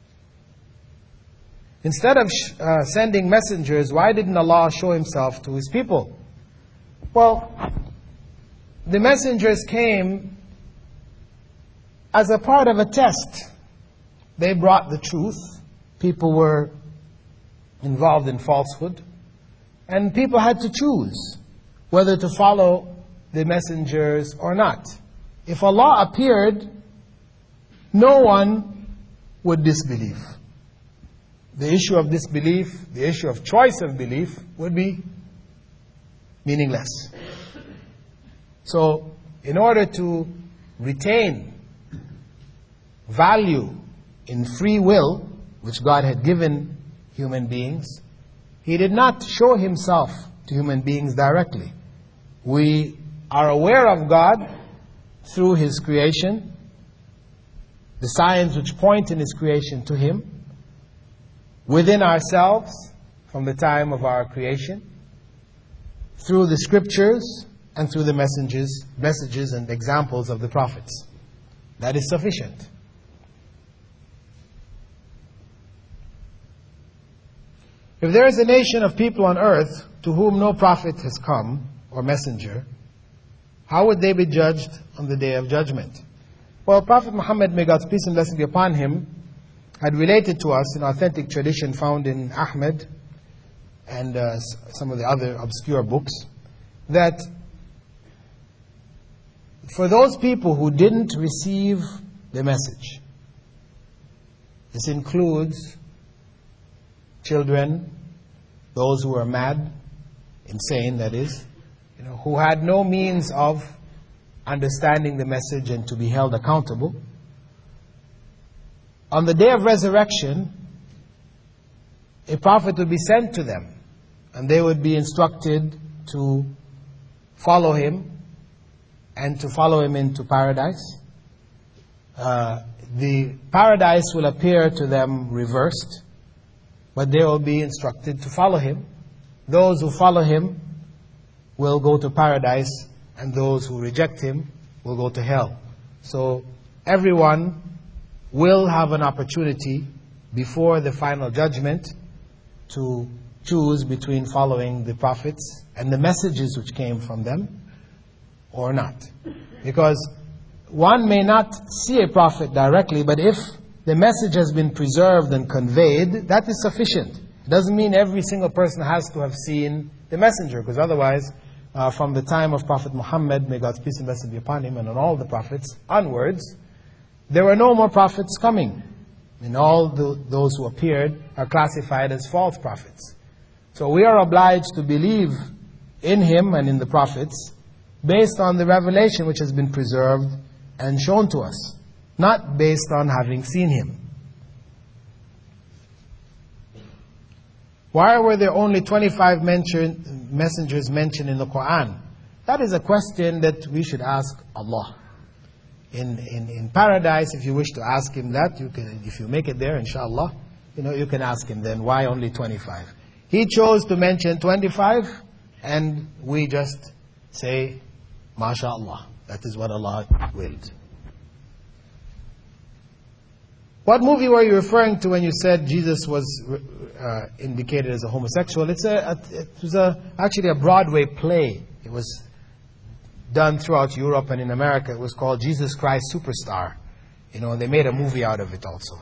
Instead of sending messengers, why didn't Allah show himself to his people? Well, the messengers came as a part of a test. They brought the truth. People were involved in falsehood. And people had to choose whether to follow the messengers or not. If Allah appeared, no one would disbelieve. The issue of disbelief, the issue of choice of belief would be meaningless. So, in order to retain value in free will, which God had given human beings, He did not show Himself to human beings directly. We are aware of God through His creation, the signs which point in His creation to Him, within ourselves from the time of our creation, through the scriptures and through the messages and examples of the prophets. That is sufficient. If there is a nation of people on earth to whom no prophet has come, or messenger, how would they be judged on the Day of Judgment? Well, Prophet Muhammad, may God's peace and blessing be upon him, had related to us in authentic tradition found in Ahmed and some of the other obscure books, that for those people who didn't receive the message, this includes children, those who were mad, insane that is, who had no means of understanding the message and to be held accountable. On the day of resurrection, a prophet would be sent to them, and they would be instructed to follow him and to follow him into paradise. The paradise will appear to them reversed, but they will be instructed to follow him. Those who follow him will go to paradise, and those who reject him will go to hell. So everyone will have an opportunity before the final judgment to choose between following the prophets and the messages which came from them or not. Because one may not see a prophet directly, but if the message has been preserved and conveyed, that is sufficient. It doesn't mean every single person has to have seen the messenger, because otherwise, from the time of Prophet Muhammad, may God's peace and blessing be upon him, and on all the prophets onwards, there were no more prophets coming. And all those who appeared are classified as false prophets. So we are obliged to believe in him and in the prophets based on the revelation which has been preserved and shown to us, not based on having seen him. Why were there only 25 messengers mentioned in the Quran? That is a question that we should ask Allah. In paradise, if you wish to ask him that, you can, if you make it there, inshallah, you can ask him then, why only 25? He chose to mention 25, and we just say, MashaAllah. That is what Allah willed. What movie were you referring to when you said Jesus was indicated as a homosexual? It was actually a Broadway play. It was done throughout Europe and in America. It was called Jesus Christ Superstar. They made a movie out of it also.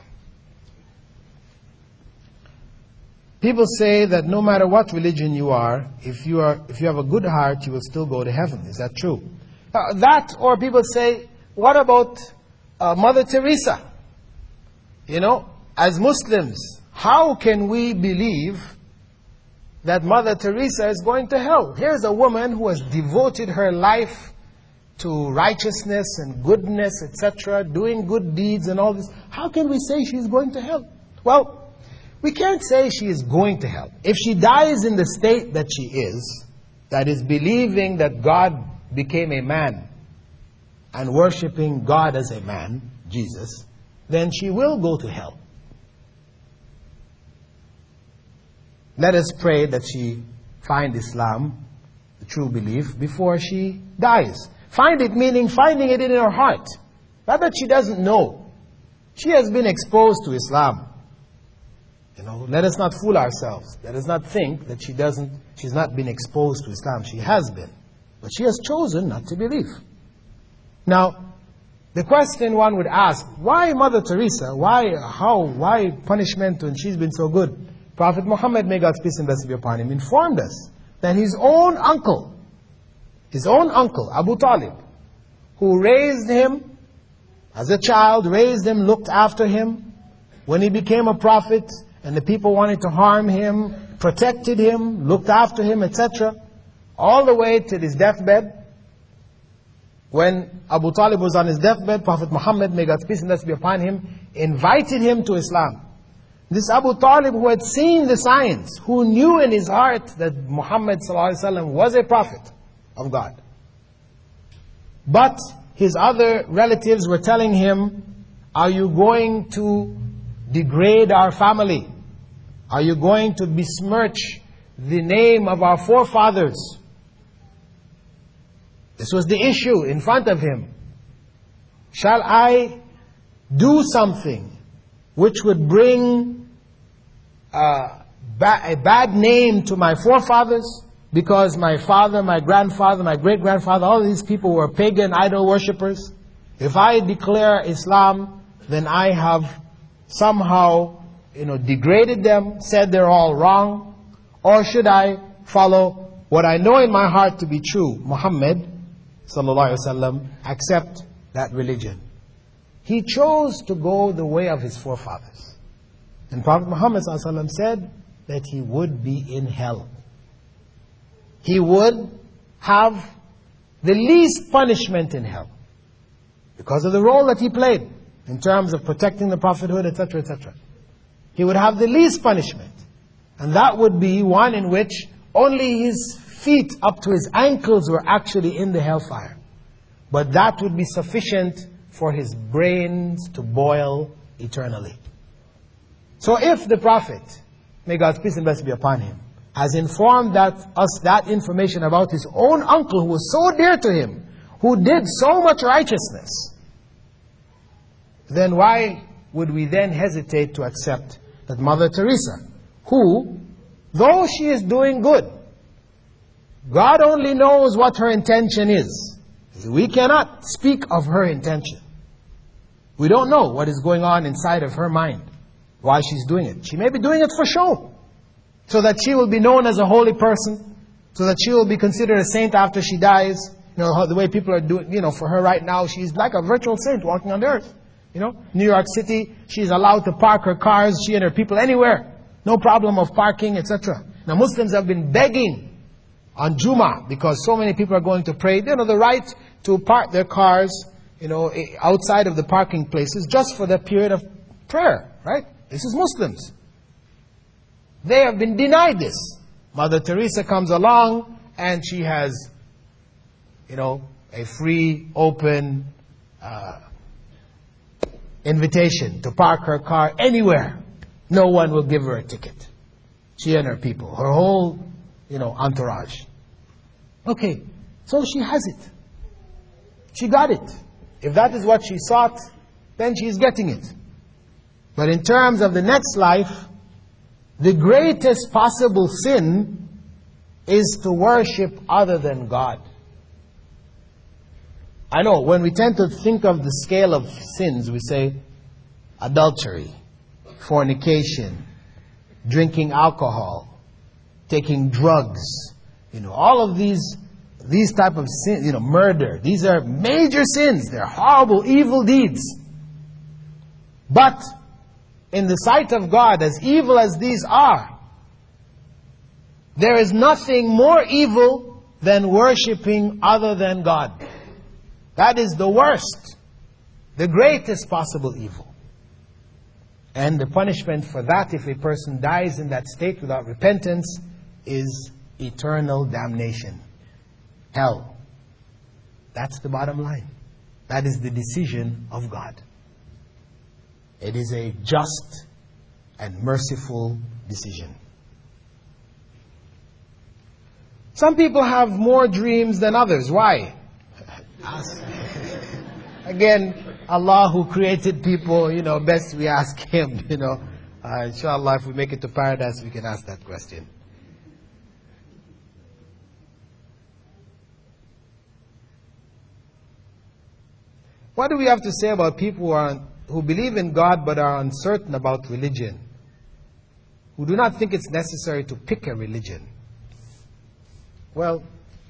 People say that no matter what religion you are, if you have a good heart, you will still go to heaven. Is that true? That, or people say, what about Mother Teresa? As Muslims, how can we believe that Mother Teresa is going to hell? Here's a woman who has devoted her life to righteousness and goodness, etc., doing good deeds and all this. How can we say she's going to hell? Well, we can't say she is going to hell. If she dies in the state that she is, that is believing that God became a man and worshipping God as a man, Jesus, then she will go to hell. Let us pray that she find Islam, the true belief, before she dies. Find it meaning finding it in her heart. Not that she doesn't know. She has been exposed to Islam. Let us not fool ourselves. Let us not think that she's not been exposed to Islam. She has been. But she has chosen not to believe. Now, the question one would ask, why Mother Teresa? Why punishment when she's been so good? Prophet Muhammad, may God's peace and blessing be upon him, informed us that his own uncle, Abu Talib, who raised him as a child, looked after him, when he became a prophet and the people wanted to harm him, protected him, looked after him, etc., all the way to his deathbed. When Abu Talib was on his deathbed, Prophet Muhammad, may God's peace and blessing be upon him, invited him to Islam. This Abu Talib, who had seen the signs, who knew in his heart that Muhammad ﷺ was a prophet of God. But his other relatives were telling him, are you going to degrade our family? Are you going to besmirch the name of our forefathers? This was the issue in front of him. Shall I do something which would bring a bad name to my forefathers, because my father, my grandfather, my great-grandfather, all these people were pagan idol worshippers. If I declare Islam, then I have somehow, degraded them, said they're all wrong. Or should I follow what I know in my heart to be true, Muhammad sallallahu alaihi wasallam, accept that religion? He chose to go the way of his forefathers. And Prophet Muhammad sallallahu alaihi wasallam said that he would be in hell. He would have the least punishment in hell because of the role that he played in terms of protecting the prophethood, etc., etc. He would have the least punishment. And that would be one in which only his feet up to his ankles were actually in the hellfire. But that would be sufficient for his brains to boil eternally. So if the Prophet, may God's peace and blessing be upon him, has informed us that information about his own uncle who was so dear to him, who did so much righteousness, then why would we then hesitate to accept that Mother Teresa, who, though she is doing good, God only knows what her intention is. We cannot speak of her intention. We don't know what is going on inside of her mind, why she's doing it. She may be doing it for show, so that she will be known as a holy person, so that she will be considered a saint after she dies. The way people are doing, for her right now, she's like a virtual saint walking on the earth. New York City, she's allowed to park her cars, she and her people, anywhere. No problem of parking, etc. Now Muslims have been begging on Jummah, because so many people are going to pray, the right to park their cars, outside of the parking places, just for the period of prayer, right? This is Muslims. They have been denied this. Mother Teresa comes along and she has, a free, open invitation to park her car anywhere. No one will give her a ticket. She and her people, her whole, entourage. Okay, so she has it. She got it. If that is what she sought, then she is getting it. But in terms of the next life, the greatest possible sin is to worship other than God. I know, when we tend to think of the scale of sins, we say adultery, fornication, drinking alcohol, taking drugs, all of these type of sins, murder. These are major sins. They're horrible, evil deeds. But in the sight of God, as evil as these are, there is nothing more evil than worshipping other than God. That is the worst, the greatest possible evil. And the punishment for that, if a person dies in that state without repentance, is eternal damnation. Hell. That's the bottom line. That is the decision of God. It is a just and merciful decision. Some people have more dreams than others. Why? Again, Allah who created people, best we ask Him, inshallah, if we make it to paradise, we can ask that question. What do we have to say about people who believe in God but are uncertain about religion, who do not think it's necessary to pick a religion? Well,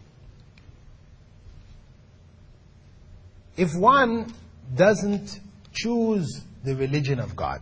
if one doesn't choose the religion of God,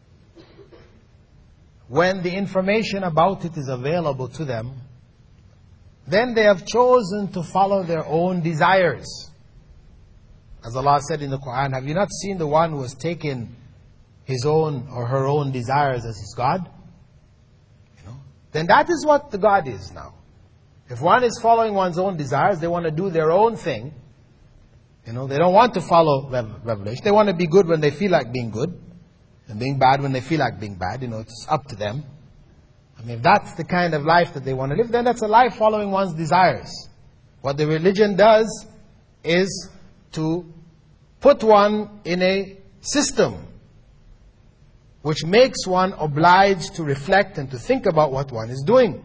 when the information about it is available to them, then they have chosen to follow their own desires. As Allah said in the Quran, have you not seen the one who has taken his own or her own desires as his God? Then that is what the God is now. If one is following one's own desires, they want to do their own thing. They don't want to follow revelation. They want to be good when they feel like being good, and being bad when they feel like being bad. It's up to them. If that's the kind of life that they want to live, then that's a life following one's desires. What the religion does is to put one in a system which makes one obliged to reflect and to think about what one is doing,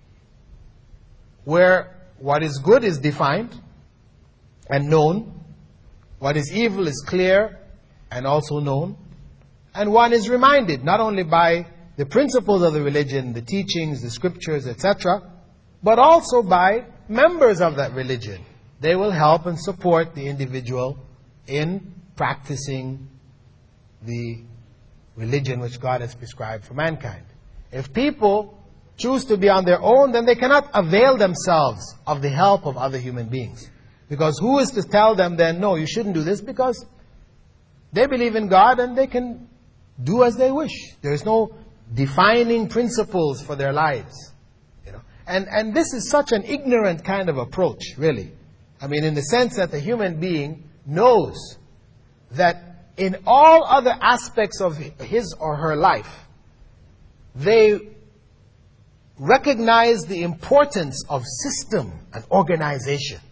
where what is good is defined and known, what is evil is clear and also known, and one is reminded not only by the principles of the religion, the teachings, the scriptures, etc., but also by members of that religion. They will help and support the individual in practicing the religion which God has prescribed for mankind. If people choose to be on their own, then they cannot avail themselves of the help of other human beings. Because who is to tell them then, no, you shouldn't do this, because they believe in God and they can do as they wish. There is no defining principles for their lives. And this is such an ignorant kind of approach, really. I mean, in the sense that the human being knows that in all other aspects of his or her life, they recognize the importance of system and organization.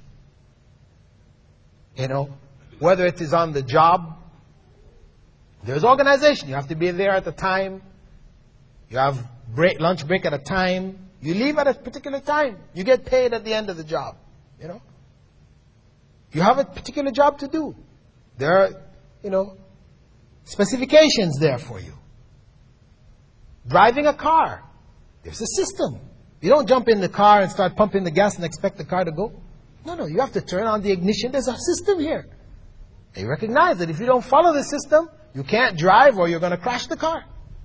Whether it is on the job, there's organization. You have to be there at a time. You have lunch break at a time. You leave at a particular time. You get paid at the end of the job. You have a particular job to do. There are, specifications there for you. Driving a car, there's a system. You don't jump in the car and start pumping the gas and expect the car to go. No, you have to turn on the ignition. There's a system here. And you recognize that if you don't follow the system, you can't drive or you're going to crash the car.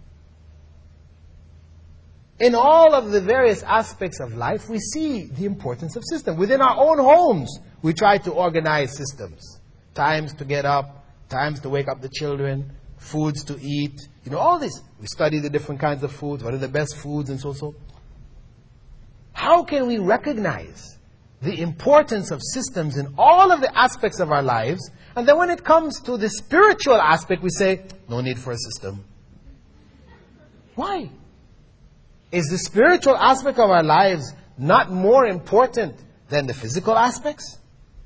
In all of the various aspects of life, we see the importance of system. Within our own homes, we try to organize systems. Times to get up, times to wake up the children, foods to eat, all this. We study the different kinds of foods, what are the best foods and so. How can we recognize the importance of systems in all of the aspects of our lives, and then when it comes to the spiritual aspect, we say, no need for a system? Why? Is the spiritual aspect of our lives not more important than the physical aspects?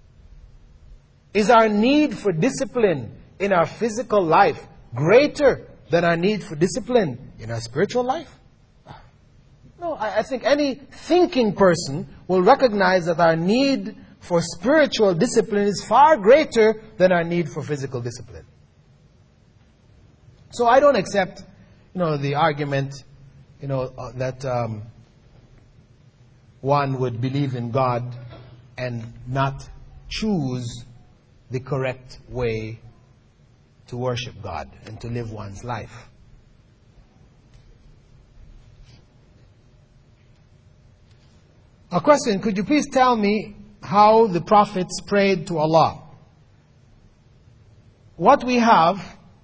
Is our need for discipline in our physical life greater than our need for discipline in our spiritual life? No, I think any thinking person will recognize that our need for spiritual discipline is far greater than our need for physical discipline. So I don't accept, the argument, that one would believe in God and not choose the correct way to worship God and to live one's life. A question, could you please tell me how the prophets prayed to Allah? What we have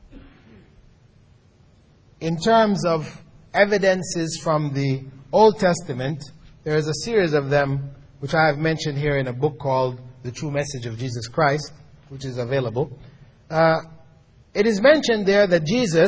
in terms of evidences from the Old Testament, there is a series of them which I have mentioned here in a book called The True Message of Jesus Christ, which is available. It is mentioned there that Jesus,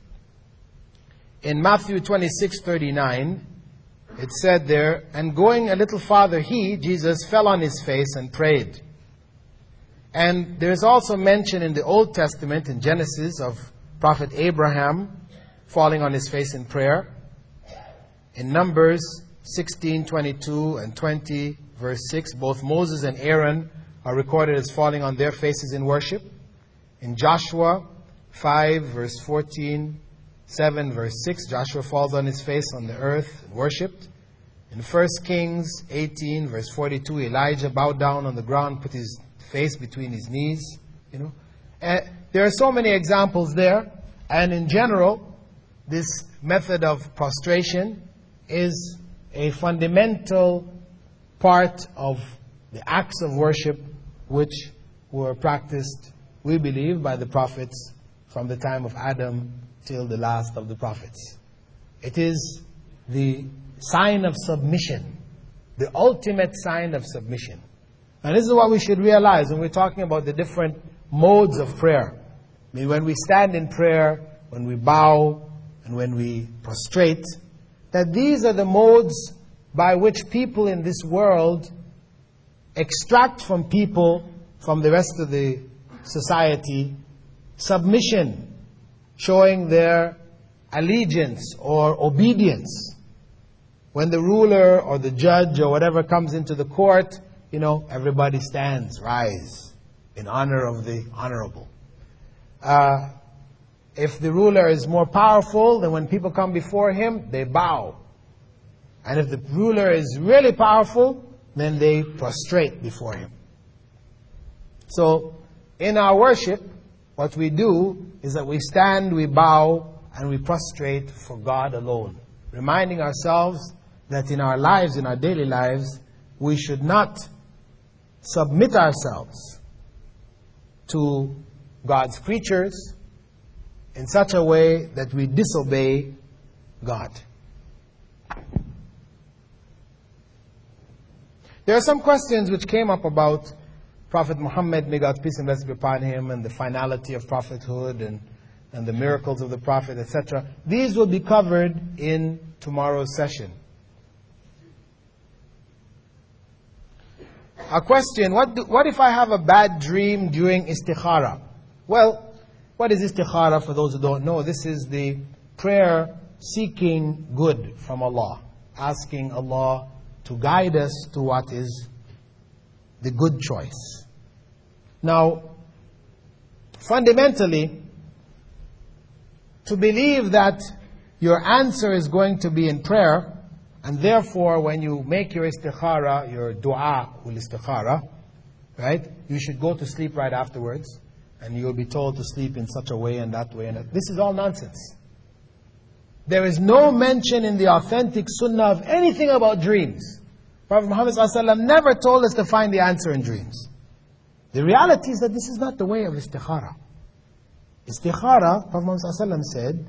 in Matthew 26:39, it said there, and going a little farther, Jesus, fell on his face and prayed. And there is also mention in the Old Testament, in Genesis, of Prophet Abraham falling on his face in prayer. In Numbers 16:22 and 20, verse 6, both Moses and Aaron are recorded as falling on their faces in worship. In Joshua 5, verse 14, 7, verse 6, Joshua falls on his face on the earth and worshipped. In 1 Kings 18, verse 42, Elijah bowed down on the ground, put his face between his knees. There are so many examples there. And in general, this method of prostration is a fundamental part of the acts of worship which were practiced, we believe, by the prophets from the time of Adam till the last of the prophets. It is the sign of submission, the ultimate sign of submission. And this is what we should realize when we're talking about the different modes of prayer. I mean, when we stand in prayer, when we bow, and when we prostrate, that these are the modes by which people in this world extract from people, from the rest of the society, submission, showing their allegiance or obedience. When the ruler or the judge or whatever comes into the court, everybody stands, rise, in honor of the honorable. If the ruler is more powerful, then when people come before him, they bow. And if the ruler is really powerful, then they prostrate before him. So, in our worship, what we do is that we stand, we bow, and we prostrate for God alone. Reminding ourselves that in our lives, in our daily lives, we should not submit ourselves to God's creatures in such a way that we disobey God. There are some questions which came up about Prophet Muhammad, may God's peace and blessings be upon him, and the finality of prophethood and the miracles of the Prophet, etc. These will be covered in tomorrow's session. A question, what if I have a bad dream during istikhara? Well, what is istikhara for those who don't know? This is the prayer seeking good from Allah, asking Allah to guide us to what is the good choice. Now, fundamentally, to believe that your answer is going to be in prayer, and therefore when you make your istikhara, your dua ul istikhara, right, you should go to sleep right afterwards, and you'll be told to sleep in such a way and that way. And this is all nonsense. There is no mention in the authentic sunnah of anything about dreams. Prophet Muhammad ﷺ never told us to find the answer in dreams. The reality is that this is not the way of istikhara. Istikhara, Prophet Muhammad ﷺ said,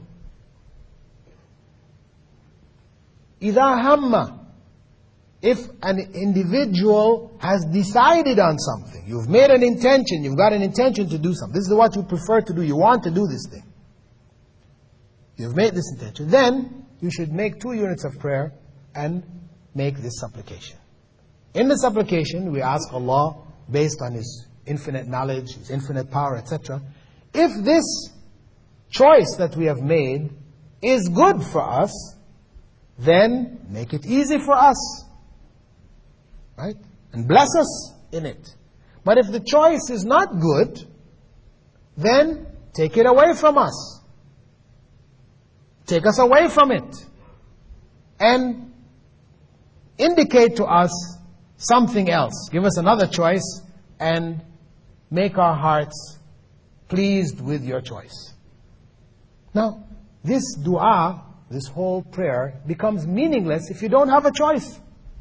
إِذَا هَمَّ, if an individual has decided on something, you've made an intention, you've got an intention to do something, this is what you prefer to do, you want to do this thing, you've made this intention, then you should make 2 units of prayer and make this supplication. In the supplication, we ask Allah, based on His infinite knowledge, His infinite power, etc., if this choice that we have made is good for us, then make it easy for us. Right? And bless us in it. But if the choice is not good, then take it away from us. Take us away from it. And indicate to us something else. Give us another choice and make our hearts pleased with your choice. Now, this dua, this whole prayer, becomes meaningless if you don't have a choice.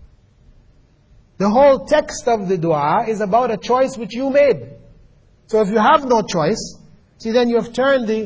The whole text of the dua is about a choice which you made. So if you have no choice, see, then you have turned the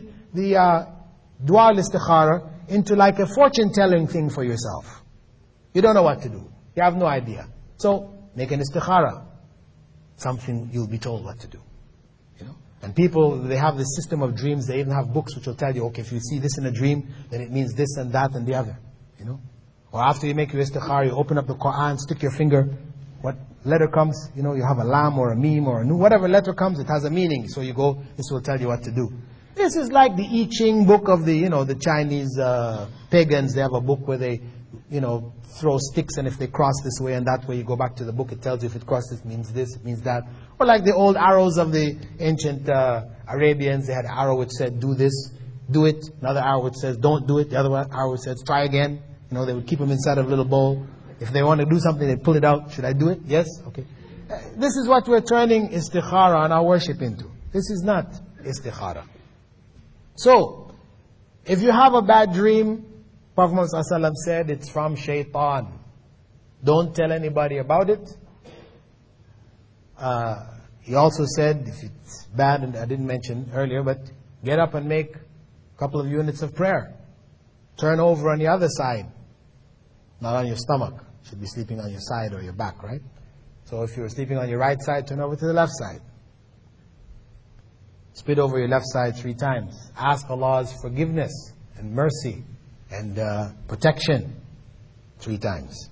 dua al-istikhara into like a fortune-telling thing for yourself. You don't know what to do. You have no idea. So, make an istikhara. Something you'll be told what to do. And people, they have this system of dreams. They even have books which will tell you, okay, if you see this in a dream, then it means this and that and the other. Or after you make your istikhara, you open up the Quran, stick your finger. What letter comes, you have a lam or a meme or a nun. Whatever letter comes, it has a meaning. So you go, this will tell you what to do. This is like the I Ching book of the Chinese pagans. They have a book where they, throw sticks, and if they cross this way and that way, you go back to the book, it tells you if it crosses, it means this, it means that. Or like the old arrows of the ancient Arabians, they had an arrow which said, do this, do it. Another arrow which says, don't do it. The other arrow which says, try again. They would keep them inside of a little bowl. If they want to do something, they'd pull it out. Should I do it? Yes? Okay. This is what we're turning istikhara and our worship into. This is not istikhara. So, if you have a bad dream, Prophet Muhammad ﷺ said it's from shaitan. Don't tell anybody about it. He also said, if it's bad, and I didn't mention earlier, but get up and make a couple of units of prayer. Turn over on the other side. Not on your stomach. You should be sleeping on your side or your back, right? So if you're sleeping on your right side, turn over to the left side. Spit over your left side 3 times. Ask Allah's forgiveness and mercy and protection 3 times.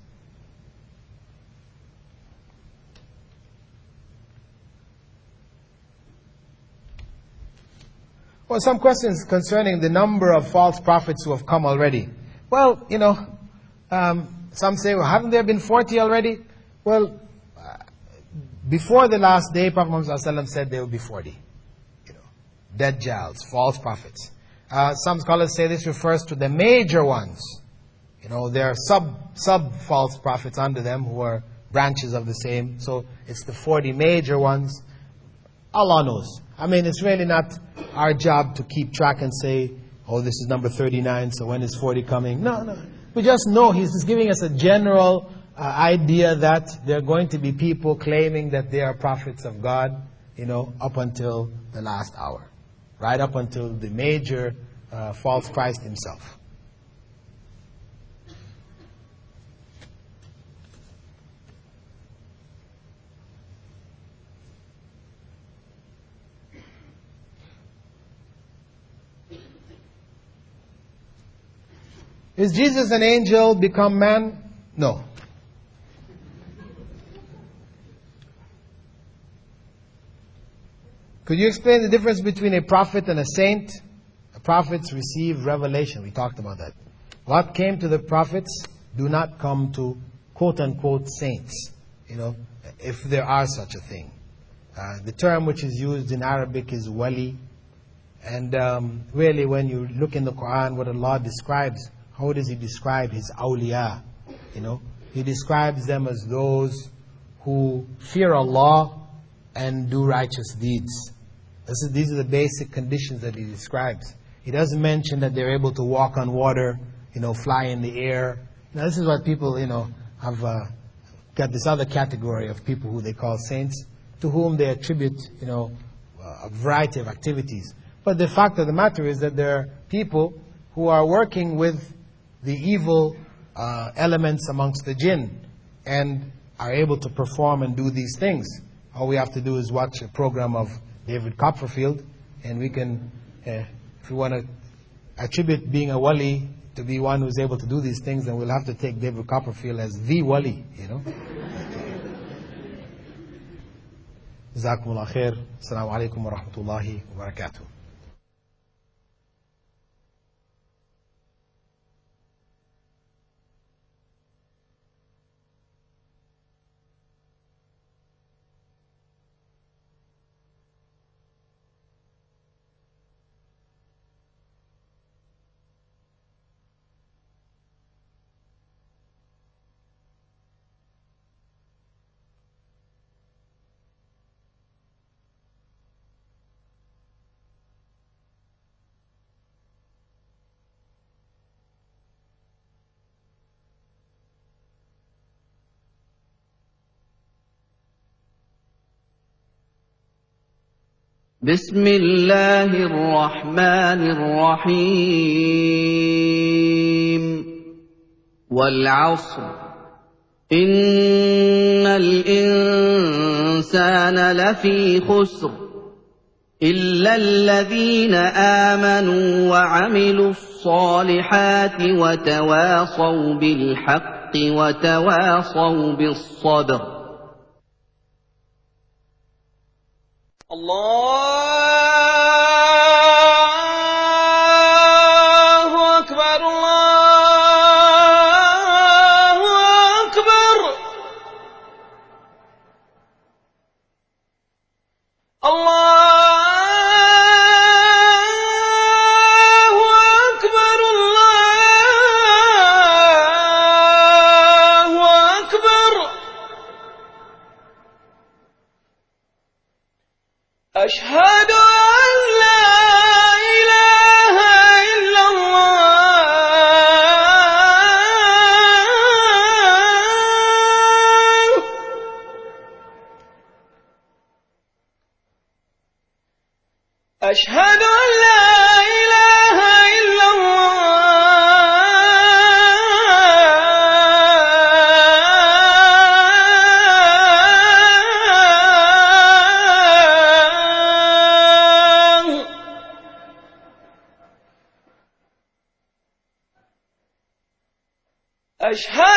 Well, some questions concerning the number of false prophets who have come already. Well, some say, well, haven't there been 40 already? Well, before the last day, Prophet Muhammad ﷺ said there will be 40. Dajjals, false prophets. Some scholars say this refers to the major ones. There are sub false prophets under them who are branches of the same. So it's the 40 major ones. Allah knows. I mean, it's really not our job to keep track and say, oh, this is number 39, so when is 40 coming? No. We just know He's just giving us a general idea that there are going to be people claiming that they are prophets of God, up until the last hour. Right up until the major false Christ himself. Is Jesus an angel become man? No. Could you explain the difference between a prophet and a saint? The prophets receive revelation. We talked about that. What came to the prophets do not come to quote-unquote saints, if there are such a thing. The term which is used in Arabic is wali. And really when you look in the Quran, what Allah describes, how does He describe His awliya? He describes them as those who fear Allah and do righteous deeds. These are the basic conditions that He describes. He doesn't mention that they're able to walk on water, fly in the air. Now, this is what people, have got this other category of people who they call saints, to whom they attribute, a variety of activities. But the fact of the matter is that there are people who are working with the evil elements amongst the jinn and are able to perform and do these things. All we have to do is watch a program of David Copperfield, and we can, if we want to attribute being a wali to be one who's able to do these things, then we'll have to take David Copperfield as the wali, Jazakumullah khair. Assalamu alaikum wa rahmatullahi wa barakatuh. بسم الله الرحمن الرحيم والعصر إن الإنسان لفي خسر إلا الذين آمنوا وعملوا الصالحات وتواصوا بالحق وتواصوا بالصبر الله أكبر الله أكبر الله أكبر الله أكبر أشهد أن لا إله إلا الله أشهد أن لا إله إلا الله أشهد